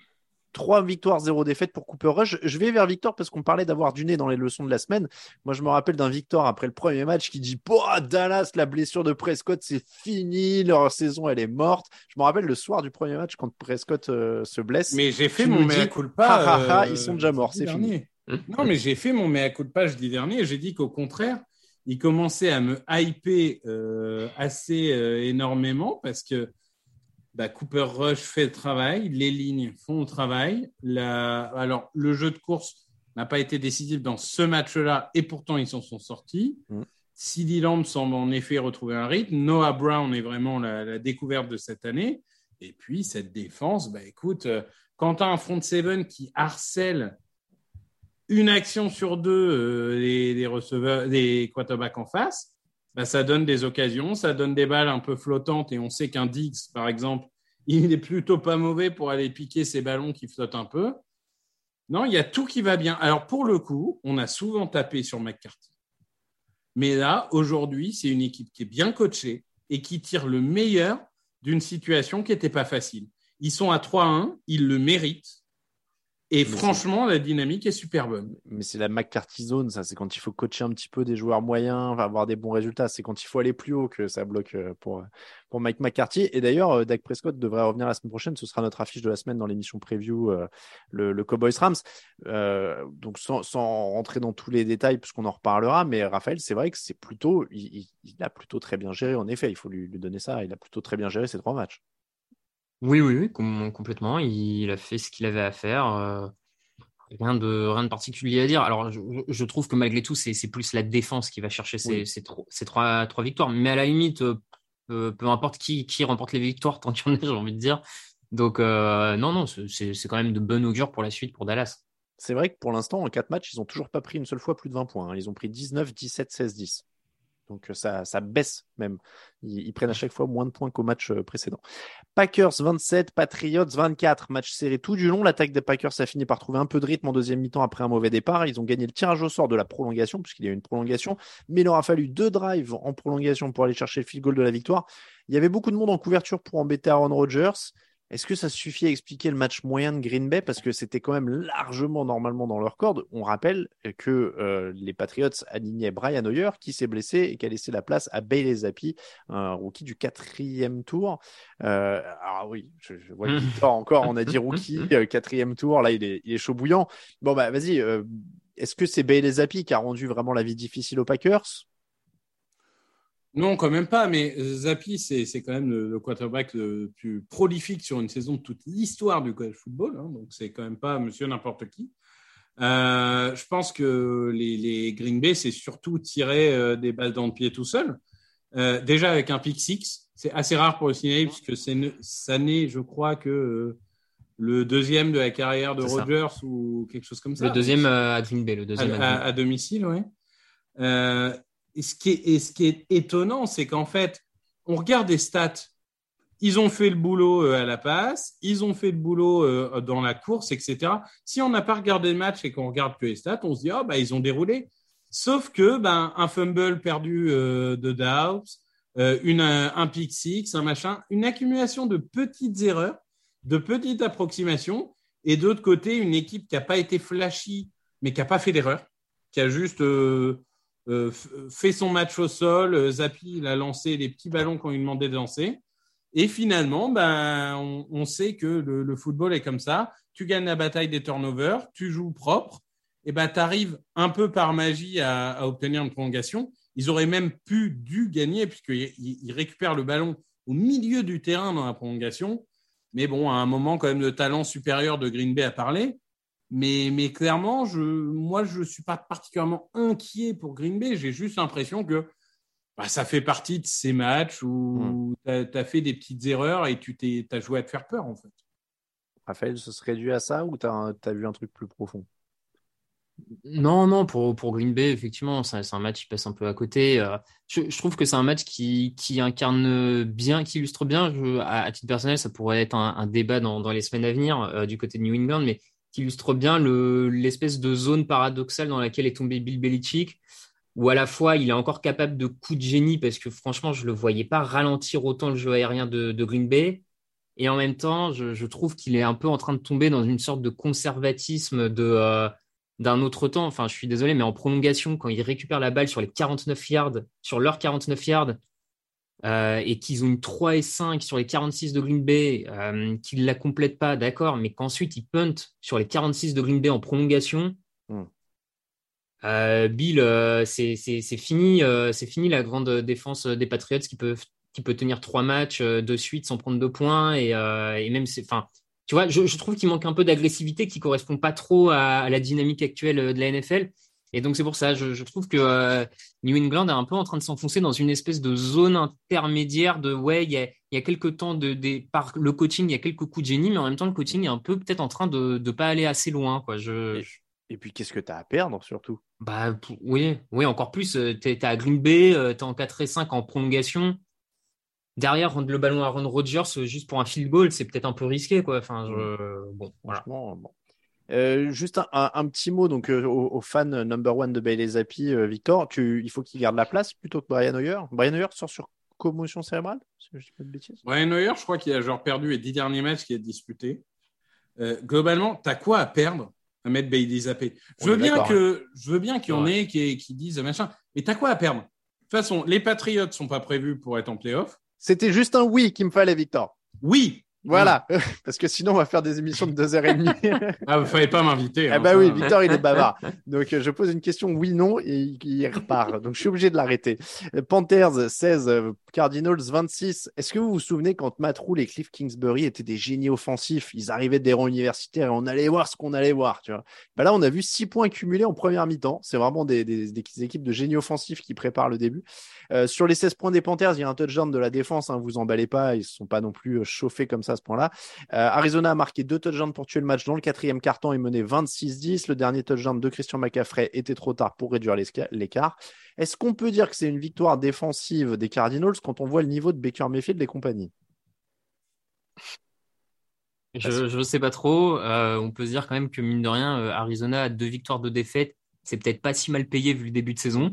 3 victoires, 0 défaite pour Cooper Rush. Je vais vers Victor parce qu'on parlait d'avoir du nez dans les leçons de la semaine. Moi, je me rappelle d'un Victor après le premier match qui dit Dallas, la blessure de Prescott, c'est fini, leur saison, elle est morte. Je me rappelle le soir du premier match quand Prescott se blesse. Mais j'ai fait mon mea culpa. Ils sont déjà morts, c'est fini. Non, mais j'ai fait mon mea culpa jeudi dernier. J'ai dit qu'au contraire, il commençait à me hyper assez énormément parce que Cooper Rush fait le travail, les lignes font le travail. Alors, le jeu de course n'a pas été décisif dans ce match-là et pourtant, ils s'en sont sortis. CeeDee Lamb semble en effet retrouver un rythme. Noah Brown est vraiment la découverte de cette année. Et puis, cette défense, écoute, quand tu as un front seven qui harcèle une action sur deux les receveurs, les quarterbacks en face, ça donne des occasions, ça donne des balles un peu flottantes et on sait qu'un Diggs, par exemple, il est plutôt pas mauvais pour aller piquer ces ballons qui flottent un peu. Non, il y a tout qui va bien. Alors, pour le coup, on a souvent tapé sur McCarthy. Mais là, aujourd'hui, c'est une équipe qui est bien coachée et qui tire le meilleur d'une situation qui n'était pas facile. Ils sont à 3-1, ils le méritent. Et franchement, la dynamique est super bonne. Mais c'est la McCarthy zone, ça. C'est quand il faut coacher un petit peu des joueurs moyens, avoir des bons résultats. C'est quand il faut aller plus haut que ça bloque pour Mike McCarthy. Et d'ailleurs, Dak Prescott devrait revenir la semaine prochaine. Ce sera notre affiche de la semaine dans l'émission preview, le Cowboys Rams. Donc, sans rentrer dans tous les détails, puisqu'on en reparlera. Mais Raphaël, c'est vrai que c'est plutôt, il a plutôt très bien géré. En effet, il faut lui donner ça. Il a plutôt très bien géré ces 3 matchs. Oui, complètement. Il a fait ce qu'il avait à faire. Rien de particulier à dire. Alors, je trouve que malgré tout, c'est plus la défense qui va chercher ces trois victoires. Mais à la limite, peu importe qui remporte les victoires, tant qu'il y en a, j'ai envie de dire. Donc, non, c'est quand même de bon augure pour la suite pour Dallas. C'est vrai que pour l'instant, en 4 matchs, ils n'ont toujours pas pris une seule fois plus de 20 points. Ils ont pris 19, 17, 16, 10. Donc ça baisse même. Ils prennent à chaque fois moins de points qu'au match précédent. Packers 27, Patriots 24. Match serré tout du long. L'attaque des Packers a fini par trouver un peu de rythme en deuxième mi-temps après un mauvais départ. Ils ont gagné le tirage au sort de la prolongation, puisqu'il y a eu une prolongation. Mais il aura fallu 2 drives en prolongation pour aller chercher le field goal de la victoire. Il y avait beaucoup de monde en couverture pour embêter Aaron Rodgers. Est-ce que ça suffit à expliquer le match moyen de Green Bay? Parce que c'était quand même largement normalement dans leur corde. On rappelle que les Patriots alignaient Brian Hoyer qui s'est blessé et qui a laissé la place à Bailey Zappi, un rookie du 4e tour. Alors oui, je vois le Victor encore, on a dit rookie, 4e tour, là il est chaud bouillant. Bon vas-y, est-ce que c'est Bailey Zappi qui a rendu vraiment la vie difficile aux Packers? Non, quand même pas, mais Zappi, c'est quand même le quarterback le plus prolifique sur une saison de toute l'histoire du college football, hein, donc c'est quand même pas monsieur n'importe qui. Je pense que les Green Bay, c'est surtout tirer des balles dans le pied tout seul. Déjà avec un pick six, c'est assez rare pour le signaler, puisque ça n'est, je crois, que le deuxième de la carrière de Rodgers ou quelque chose comme ça. Le deuxième à Green Bay, à domicile, oui. Et ce qui est étonnant, c'est qu'en fait, on regarde des stats. Ils ont fait le boulot à la passe, ils ont fait le boulot dans la course, etc. Si on n'a pas regardé le match et qu'on regarde que les stats, on se dit ils ont déroulé. Sauf que un fumble perdu de Doubs, un pick six, un machin, une accumulation de petites erreurs, de petites approximations, et d'autre côté, une équipe qui n'a pas été flashy, mais qui n'a pas fait d'erreur, qui a juste fait son match au sol. Zappi, il a lancé les petits ballons qu'on lui demandait de lancer. Et finalement, on sait que le football est comme ça. Tu gagnes la bataille des turnovers, tu joues propre, et tu arrives un peu par magie à obtenir une prolongation. Ils auraient même dû gagner, puisqu'ils récupèrent le ballon au milieu du terrain dans la prolongation. Mais bon, à un moment, quand même, le talent supérieur de Green Bay a parlé. Mais clairement, moi, je ne suis pas particulièrement inquiet pour Green Bay. J'ai juste l'impression que ça fait partie de ces matchs où tu as fait des petites erreurs et tu as joué à te faire peur, en fait. Raphaël, ce serait dû à ça ou tu as vu un truc plus profond? Non, pour Green Bay, effectivement, c'est un match qui passe un peu à côté. Je trouve que c'est un match qui incarne bien, qui illustre bien. À titre personnel, ça pourrait être un débat dans les semaines à venir du côté de New England, mais qui illustre bien l'espèce de zone paradoxale dans laquelle est tombé Bill Belichick, où à la fois il est encore capable de coups de génie, parce que franchement je le voyais pas ralentir autant le jeu aérien de Green Bay, Et en même temps, je trouve qu'il est un peu en train de tomber dans une sorte de conservatisme d'un autre temps. Enfin, je suis désolé, mais en prolongation, quand ils récupèrent la balle sur les 49 yards, sur leurs 49 yards, et qu'ils ont une 3 et 5 sur les 46 de Green Bay, qu'ils ne la complètent pas, d'accord, mais qu'ensuite ils puntent sur les 46 de Green Bay en prolongation. Bill, c'est fini la grande défense des Patriots qui peut tenir 3 matchs de suite sans prendre 2 points et même tu vois, je trouve qu'il manque un peu d'agressivité qui correspond pas trop à la dynamique actuelle de la NFL. Et donc c'est pour ça, je trouve que New England est un peu en train de s'enfoncer dans une espèce de zone intermédiaire de il y a quelques temps par le coaching, il y a quelques coups de génie, mais en même temps le coaching est un peu peut-être en train de pas aller assez loin, quoi. Et puis qu'est-ce que tu as à perdre surtout? Bah oui, encore plus. T'es à Green Bay, t'es en 4 et 5 en prolongation. Derrière, rendre le ballon à Aaron Rodgers juste pour un field goal, c'est peut-être un peu risqué, quoi. Enfin, bon, voilà. Bon. Juste un petit mot donc aux fans number one de Bailey Zappi, Victor, il faut qu'il garde la place plutôt que Brian Hoyer. Brian Hoyer sort sur commotion cérébrale, si je dis pas de bêtises. Brian Hoyer, je crois qu'il a perdu les 10 derniers matchs qu'il a disputés. Globalement, t'as quoi à perdre à mettre Bailey Zappi? Je veux bien qu'il y en ait qui disent machin, mais t'as quoi à perdre? De toute façon, les Patriots sont pas prévus pour être en playoff. C'était juste un oui qu'il me fallait, Victor. Oui. Voilà, parce que sinon on va faire des émissions de 2h30. Ah, vous fallait pas m'inviter. Ah bah oui, Victor il est bavard. Donc je pose une question oui/non et il repart. Donc je suis obligé de l'arrêter. Panthers 16, Cardinals 26. Est-ce que vous vous souvenez quand Matt Rhule et Cliff Kingsbury étaient des génies offensifs? Ils arrivaient des rangs universitaires et on allait voir ce qu'on allait voir. Tu vois. Bah là on a vu 6 points cumulés en première mi-temps. C'est vraiment des équipes de génies offensifs qui préparent le début. Sur les 16 points des Panthers, il y a un touchdown de la défense. Vous emballez pas, ils ne sont pas non plus chauffés comme ça à ce point-là. Arizona a marqué 2 touchdowns pour tuer le match dans le 4e quart-temps et mené 26-10. Le dernier touchdown de Christian McCaffrey était trop tard pour réduire l'écart. Est-ce qu'on peut dire que c'est une victoire défensive des Cardinals quand on voit le niveau de Baker Mayfield et compagnie? Je ne sais pas trop. On peut se dire quand même que mine de rien, Arizona a 2 victoires, 2 défaites. C'est peut-être pas si mal payé vu le début de saison.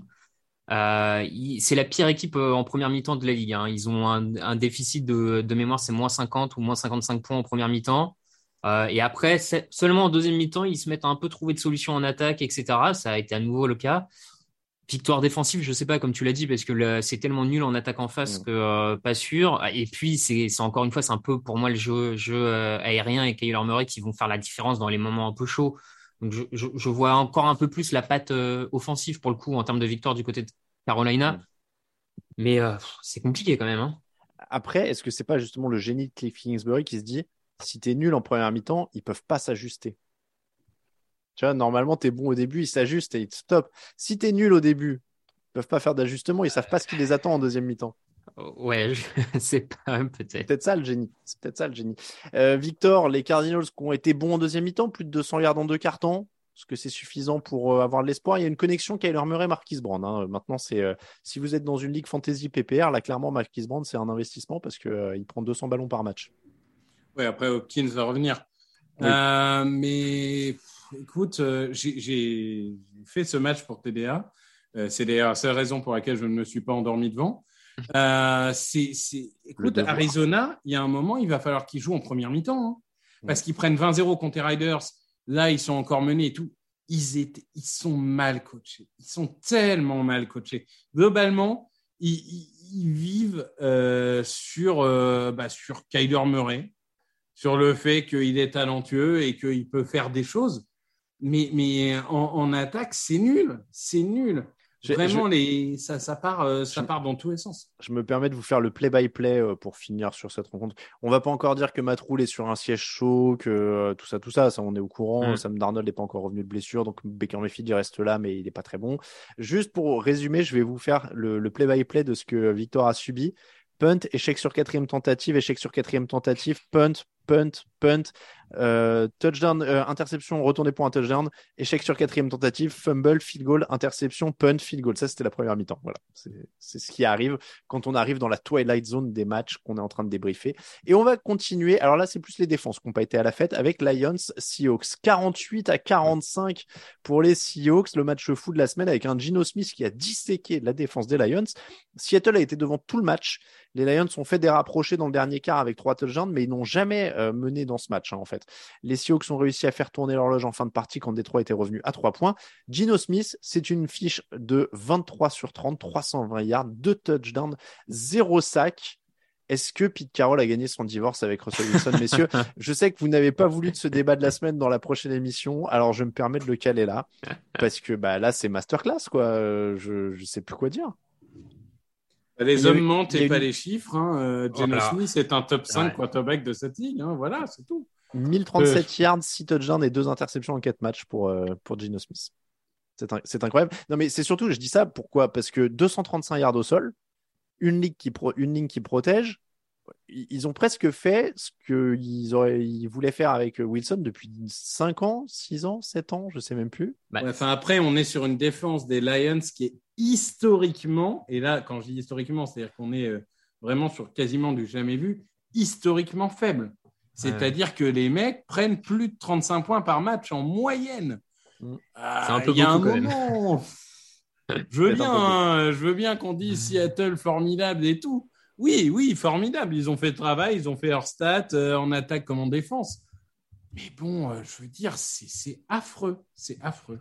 C'est la pire équipe en première mi-temps de la ligue, hein. Ils ont un déficit de mémoire, c'est moins 50 ou moins 55 points en première mi-temps. Et après, seulement en deuxième mi-temps, ils se mettent à un peu trouver de solutions en attaque, etc. Ça a été à nouveau le cas. Victoire défensive, je sais pas, comme tu l'as dit, parce que c'est tellement nul en attaque en face que pas sûr. Et puis, c'est encore une fois, c'est un peu pour moi le jeu aérien et Kyler Murray qui vont faire la différence dans les moments un peu chauds. Donc, je vois encore un peu plus la patte offensive pour le coup en termes de victoire du côté de Carolina. Mais c'est compliqué quand même, hein. Après, est-ce que c'est pas justement le génie de Cliff Kingsbury qui se dit si t'es nul en première mi-temps, ils peuvent pas s'ajuster? Tu vois, normalement, t'es bon au début, ils s'ajustent et ils te stoppent. Si t'es nul au début, ils peuvent pas faire d'ajustement, ils savent pas ce qui les attend en deuxième mi-temps. Ouais, c'est pas peut-être. Peut-être ça le génie. C'est peut-être ça le génie. Victor, les Cardinals qui ont été bons en deuxième mi-temps, plus de 200 yards en 2 quart-temps. Est-ce que c'est suffisant pour avoir de l'espoir? Il y a une connexion Kyler Murray-Marquise Brown. Hein. Maintenant, si vous êtes dans une ligue fantasy PPR, là, clairement, Marquise Brown, c'est un investissement parce qu'il prend 200 ballons par match. Ouais, après, Hopkins va revenir. Oui. Mais écoute, j'ai fait ce match pour TDA. C'est d'ailleurs la seule raison pour laquelle je ne me suis pas endormi devant. Écoute, Arizona, il y a un moment, il va falloir qu'ils jouent en première mi-temps. Hein, parce qu'ils prennent 20-0 contre les Riders. Là, ils sont encore menés et tout. Ils sont mal coachés. Ils sont tellement mal coachés. Globalement, ils vivent sur Kyler Murray, sur le fait qu'il est talentueux et qu'il peut faire des choses. Mais en attaque, c'est nul. C'est nul. Vraiment, ça part dans tous les sens. Je me permets de vous faire le play-by-play pour finir sur cette rencontre. On va pas encore dire que Matt Rhule est sur un siège chaud, que tout ça, on est au courant. Sam Darnold n'est pas encore revenu de blessure, donc Baker Mayfield il reste là, mais il n'est pas très bon. Juste pour résumer, je vais vous faire le play-by-play de ce que Victor a subi. Punt, échec sur 4e tentative, échec sur 4e tentative, punt, punt, touchdown, interception, retourné pour un touchdown, échec sur 4e tentative, fumble, field goal, interception, punt, field goal. Ça, c'était la première mi-temps. Voilà, c'est ce qui arrive quand on arrive dans la twilight zone des matchs qu'on est en train de débriefer. Et on va continuer. Alors là, c'est plus les défenses qui n'ont pas été à la fête avec Lions-Seahawks. 48-45 pour les Seahawks. Le match fou de la semaine avec un Geno Smith qui a disséqué la défense des Lions. Seattle a été devant tout le match. Les Lions ont fait des rapprochés dans le dernier quart avec 3 touchdowns, mais ils n'ont jamais mené dans ce match, en fait. Les Seahawks ont réussi à faire tourner l'horloge en fin de partie quand Détroit était revenu à 3 points. Geno Smith, c'est une fiche de 23 sur 30, 320 yards, 2 touchdowns, 0 sac. Est-ce que Pete Carroll a gagné son divorce avec Russell Wilson, messieurs? Je sais que vous n'avez pas voulu de ce débat de la semaine dans la prochaine émission, alors je me permets de le caler là, parce que là, c'est masterclass, quoi. Je sais plus quoi dire. Les hommes mentent et pas les chiffres. Geno Smith est un top 5 quarterback de cette ligue. Voilà, c'est tout. 1037 yards, 6 touchdowns et 2 interceptions en 4 matchs pour Geno Smith. C'est incroyable. Non, mais c'est surtout, je dis ça, pourquoi? Parce que 235 yards au sol, une ligne qui protège, ils ont presque fait ce qu'ils voulaient faire avec Wilson depuis 5 ans, 6 ans, 7 ans, je ne sais même plus. Après, on est sur une défense des Lions qui est historiquement, et là, quand je dis historiquement, c'est-à-dire qu'on est vraiment sur quasiment du jamais vu, historiquement faible. C'est-à-dire que les mecs prennent plus de 35 points par match en moyenne. C'est un peu beaucoup quand même. Je veux bien qu'on dise Seattle formidable et tout. Oui, formidable. Ils ont fait le travail, ils ont fait leur stat en attaque comme en défense. Mais bon, je veux dire, c'est affreux. C'est affreux.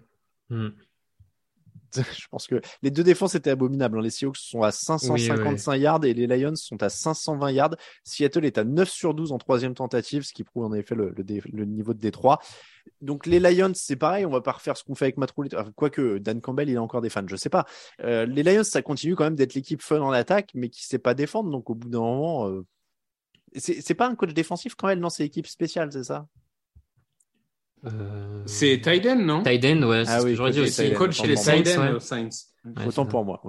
Je pense que les deux défenses étaient abominables. Les Seahawks sont à 555 yards et les Lions sont à 520 yards. Seattle est à 9 sur 12 en 3e tentative, ce qui prouve en effet le niveau de Détroit. Donc les Lions, c'est pareil, on va pas refaire ce qu'on fait avec Matt Rhule. Quoique Dan Campbell, il a encore des fans, je sais pas. Les Lions, ça continue quand même d'être l'équipe fun en attaque, mais qui sait pas défendre. Donc au bout d'un moment, c'est pas un coach défensif quand même dans ces équipes spéciales, c'est ça? C'est Tyden, non? Tyden, ouais. C'est ce que j'aurais dit aussi. Coach chez les Tyden Saints. Autant pour moi.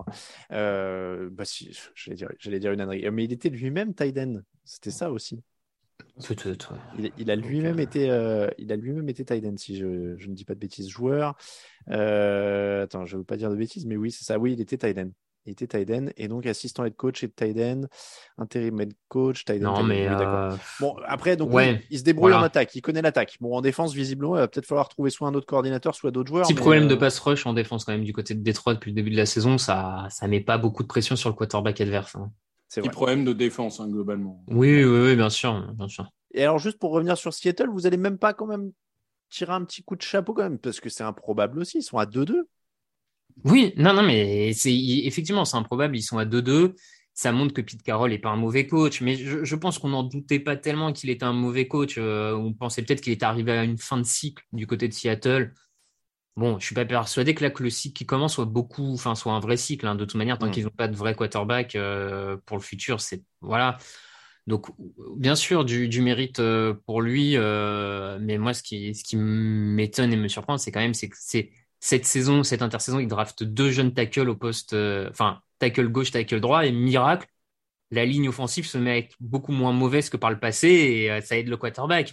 Si, j'allais dire une ânerie. Mais il était lui-même Tyden. C'était ça aussi. Peut-être, ouais. Il a lui-même été Tyden, si je ne dis pas de bêtises. Joueur. Attends, je ne veux pas dire de bêtises, mais oui, c'est ça. Oui, il était Tyden. Il était Tyden et donc assistant head coach et Tyden, intérim head coach, Tyden. Non, mais oui, d'accord. Bon, après, donc il se débrouille en attaque, il connaît l'attaque. Bon, en défense, visiblement, il va peut-être falloir trouver soit un autre coordinateur, soit d'autres joueurs. Petit problème de pass rush en défense quand même du côté de Détroit depuis le début de la saison, ça met pas beaucoup de pression sur le quarterback adverse. C'est vrai. Petit problème de défense, globalement. Oui, bien sûr. Et alors, juste pour revenir sur Seattle, vous allez même pas quand même tirer un petit coup de chapeau quand même, parce que c'est improbable aussi, ils sont à 2-2. Oui, non, mais effectivement, c'est improbable. Ils sont à 2-2. Ça montre que Pete Carroll est pas un mauvais coach, mais je pense qu'on n'en doutait pas tellement qu'il était un mauvais coach. On pensait peut-être qu'il était arrivé à une fin de cycle du côté de Seattle. Bon, je suis pas persuadé que le cycle qui commence soit un vrai cycle. De toute manière, tant qu'ils n'ont pas de vrai quarterback pour le futur, voilà. Donc, bien sûr, du mérite pour lui, mais moi, ce qui m'étonne et me surprend, c'est quand même, c'est que cette intersaison, il draft 2 jeunes tackles au poste, tackle gauche, tackle droit, et miracle, la ligne offensive se met à être beaucoup moins mauvaise que par le passé, et ça aide le quarterback.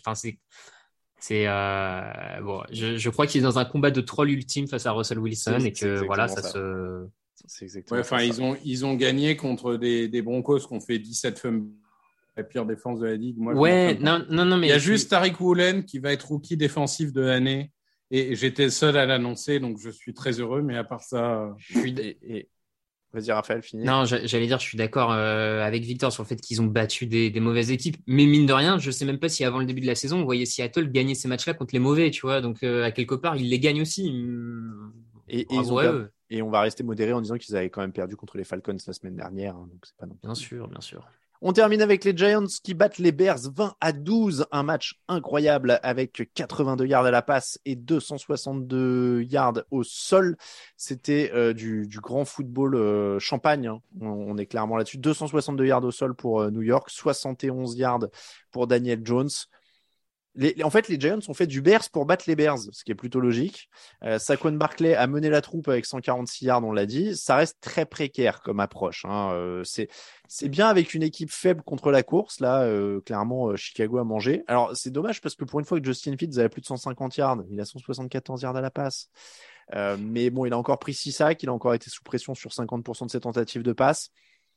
Je crois qu'il est dans un combat de troll ultime face à Russell Wilson, et que voilà, C'est exactement ça. Ils ont gagné contre des Broncos qui ont fait 17 fumbles. La pire défense de la ligue. Moi, non, mais il y a juste Tariq Woolen qui va être rookie défensif de l'année. Et j'étais le seul à l'annoncer, donc je suis très heureux. Mais à part ça, vas-y, Raphaël, finis. Non, j'allais dire, je suis d'accord avec Victor sur le fait qu'ils ont battu des mauvaises équipes. Mais mine de rien, je sais même pas si avant le début de la saison, on voyait Seattle gagner ces matchs-là contre les mauvais, tu vois. Donc, à quelque part, ils les gagnent aussi. Et on va rester modéré en disant qu'ils avaient quand même perdu contre les Falcons la semaine dernière. Donc c'est pas non plus... Bien sûr. On termine avec les Giants qui battent les Bears 20-12. Un match incroyable avec 82 yards à la passe et 262 yards au sol. C'était du grand football champagne. On est clairement là-dessus. 262 yards au sol pour New York, 71 yards pour Daniel Jones. En fait, les Giants ont fait du Bears pour battre les Bears, ce qui est plutôt logique. Saquon Barkley a mené la troupe avec 146 yards, on l'a dit. Ça reste très précaire comme approche. C'est bien avec une équipe faible contre la course. Là, clairement, Chicago a mangé. Alors, c'est dommage parce que pour une fois que Justin Fields avait plus de 150 yards, il a 174 yards à la passe. Mais bon, il a encore pris 6 sacs. Il a encore été sous pression sur 50% de ses tentatives de passe.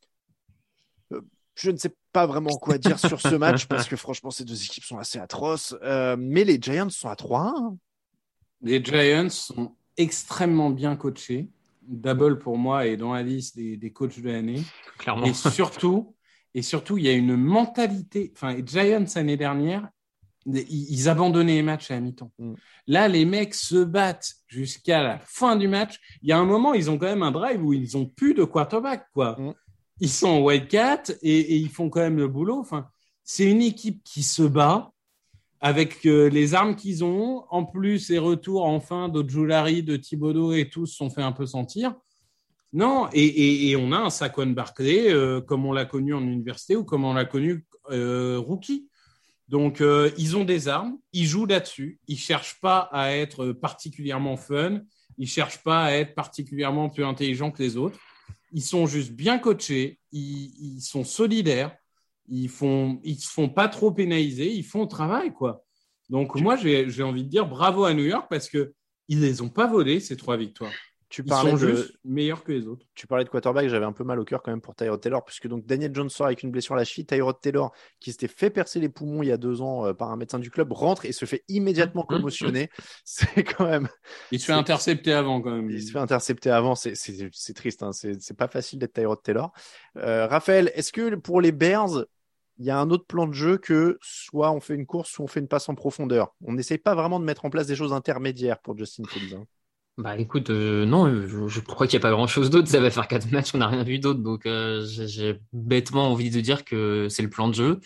Je ne sais pas vraiment quoi dire sur ce match parce que franchement, ces deux équipes sont assez atroces. Mais les Giants sont à 3-1. Les Giants sont extrêmement bien coachés. Double pour moi est dans la liste des coachs de l'année. Clairement. Et surtout, il y a une mentalité. Enfin, les Giants, l'année dernière, ils abandonnaient les matchs à la mi-temps. Là, les mecs se battent jusqu'à la fin du match. Il y a un moment, ils ont quand même un drive où ils n'ont plus de quarterback, quoi. Ils sont en Wildcat et ils font quand même le boulot. Enfin, c'est une équipe qui se bat avec les armes qu'ils ont. En plus, les retours enfin d'Ojulari, de Thibodeau et tous se sont fait un peu sentir. Non, et on a un Saquon Barkley comme on l'a connu en université ou comme on l'a connu rookie. Donc, ils ont des armes, ils jouent là-dessus. Ils cherchent pas à être particulièrement fun. Ils cherchent pas à être particulièrement plus intelligents que les autres. Ils sont juste bien coachés, ils sont solidaires, ils se font pas trop pénaliser, ils font le travail, quoi. Donc moi, j'ai envie de dire bravo à New York parce que ils les ont pas volés ces 3 victoires. Ils sont juste meilleurs que les autres. Tu parlais de quarterback, j'avais un peu mal au cœur quand même pour Tyrod Taylor, puisque donc Daniel Jones sort avec une blessure à la cheville. Tyrod Taylor, qui s'était fait percer les poumons il y a 2 ans par un médecin du club, rentre et se fait immédiatement commotionner. C'est quand même. Il se fait intercepter avant quand même. Il se fait intercepter avant, c'est triste. Hein. C'est pas facile d'être Tyrod Taylor. Raphaël, est-ce que pour les Bears, il y a un autre plan de jeu que soit on fait une course, soit on fait une passe en profondeur? On n'essaye pas vraiment de mettre en place des choses intermédiaires pour Justin Fields. Hein. Bah écoute, non, je crois qu'il n'y a pas grand-chose d'autre. Ça va faire 4 matchs, on n'a rien vu d'autre. Donc j'ai bêtement envie de dire que c'est le plan de jeu.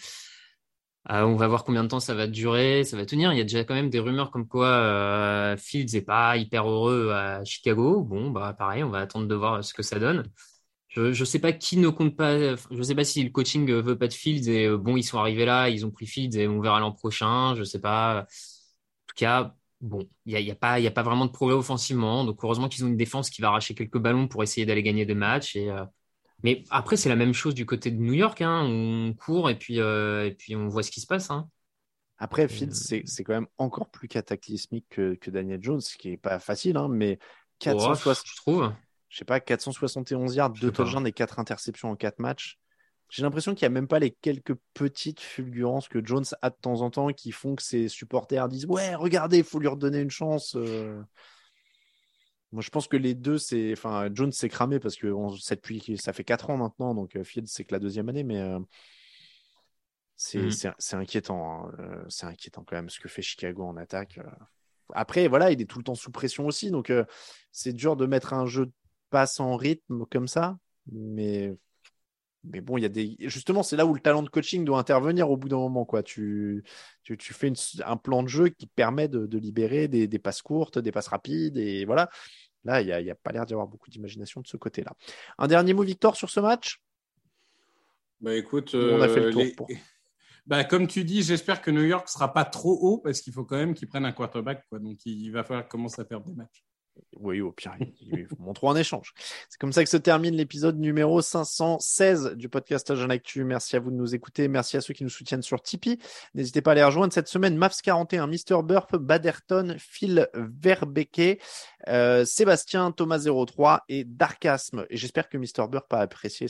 On va voir combien de temps ça va durer, ça va tenir. Il y a déjà quand même des rumeurs comme quoi Fields n'est pas hyper heureux à Chicago. Bon, bah pareil, on va attendre de voir ce que ça donne. Je sais pas qui ne compte pas. Je sais pas si le coaching veut pas de Fields et bon, ils sont arrivés là, ils ont pris Fields et on verra l'an prochain. Je sais pas. En tout cas. Bon, il y a pas vraiment de progrès offensivement, donc heureusement qu'ils ont une défense qui va arracher quelques ballons pour essayer d'aller gagner des matchs. Mais après, c'est la même chose du côté de New York, hein. On court et puis on voit ce qui se passe. Hein. Après, Fields, c'est quand même encore plus cataclysmique que Daniel Jones, ce qui est pas facile, hein, mais 460, je trouve. Je sais pas, 471 yards, 2 touchdowns et 4 interceptions en 4 matchs. J'ai l'impression qu'il n'y a même pas les quelques petites fulgurances que Jones a de temps en temps qui font que ses supporters disent « Ouais, regardez, il faut lui redonner une chance. » Moi, je pense que les deux, Jones s'est cramé parce que ça fait 4 ans maintenant, donc Fields, c'est que la 2e année, mais c'est inquiétant. Hein. C'est inquiétant quand même ce que fait Chicago en attaque. Après, voilà, il est tout le temps sous pression aussi, donc c'est dur de mettre un jeu de passe en rythme comme ça, mais bon, justement, c'est là où le talent de coaching doit intervenir au bout d'un moment, quoi. Tu fais un plan de jeu qui permet de libérer des passes courtes, des passes rapides, et voilà. Là, il n'y a pas l'air d'y avoir beaucoup d'imagination de ce côté-là. Un dernier mot, Victor, sur ce match? Bah écoute, on a fait le tour. Bah, comme tu dis, j'espère que New York ne sera pas trop haut parce qu'il faut quand même qu'ils prennent un quarterback, quoi. Donc il va falloir commencer à perdre des matchs. Oui, au pire, ils montreront en échange. C'est comme ça que se termine l'épisode numéro 516 du podcast Touchdown Actu. Merci à vous de nous écouter. Merci à ceux qui nous soutiennent sur Tipeee. N'hésitez pas à les rejoindre cette semaine. Mavs41, Mr. Burp, Baderton, Phil Verbeke, Sébastien, Thomas03 et Darkasme. Et j'espère que Mr. Burp a apprécié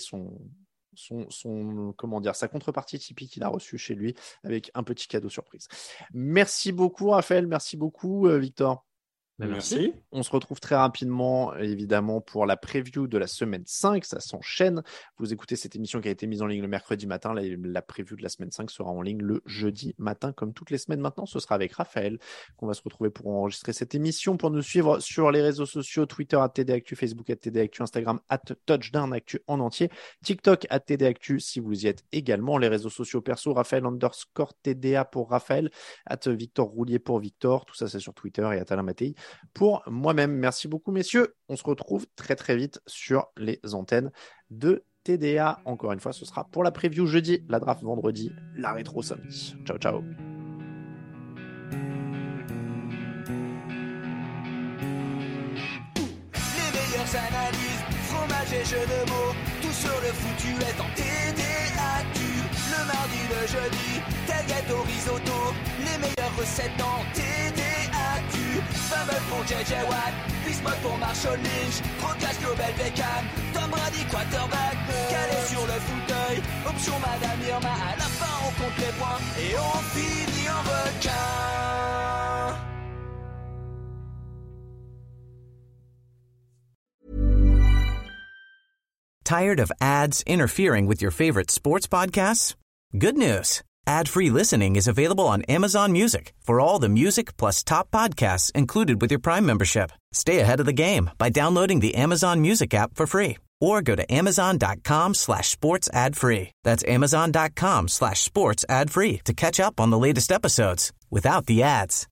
sa contrepartie Tipeee qu'il a reçue chez lui avec un petit cadeau surprise. Merci beaucoup, Raphaël. Merci beaucoup, Victor. Merci. On se retrouve très rapidement, évidemment, pour la preview de la semaine 5. Ça s'enchaîne. Vous écoutez cette émission qui a été mise en ligne le mercredi matin. La preview de la semaine 5 sera en ligne le jeudi matin, comme toutes les semaines maintenant. Ce sera avec Raphaël qu'on va se retrouver pour enregistrer cette émission. Pour nous suivre sur les réseaux sociaux, Twitter @TDActu, Facebook @TDActu, Instagram @TouchdownActu en entier, TikTok @TDActu si vous y êtes également. Les réseaux sociaux perso, Raphaël_TDA pour Raphaël, @Victor Roulier pour Victor. Tout ça, c'est sur Twitter et @Alain Mattei pour moi-même. Merci beaucoup, messieurs. On se retrouve très très vite sur les antennes de TDA. Encore une fois, ce sera pour la preview jeudi, la draft vendredi, la rétro samedi. Ciao, ciao. Analyse, fromage et jeux de mots, tout sur le foutu est en TDAQ. Le mardi, le jeudi, tailgate au risotto, les meilleures recettes en TDAQ. Fumble pour JJ Watt, Bismuth pour Marshall Lynch, Rocas Global Beckham, Tom Brady quarterback, calé sur le fauteuil, option Madame Irma, à la fin on compte les points et on finit en requin. Tired of ads interfering with your favorite sports podcasts? Good news. Ad-free listening is available on Amazon Music for all the music plus top podcasts included with your Prime membership. Stay ahead of the game by downloading the Amazon Music app for free or go to amazon.com/sports ad free. That's amazon.com/sports ad free to catch up on the latest episodes without the ads.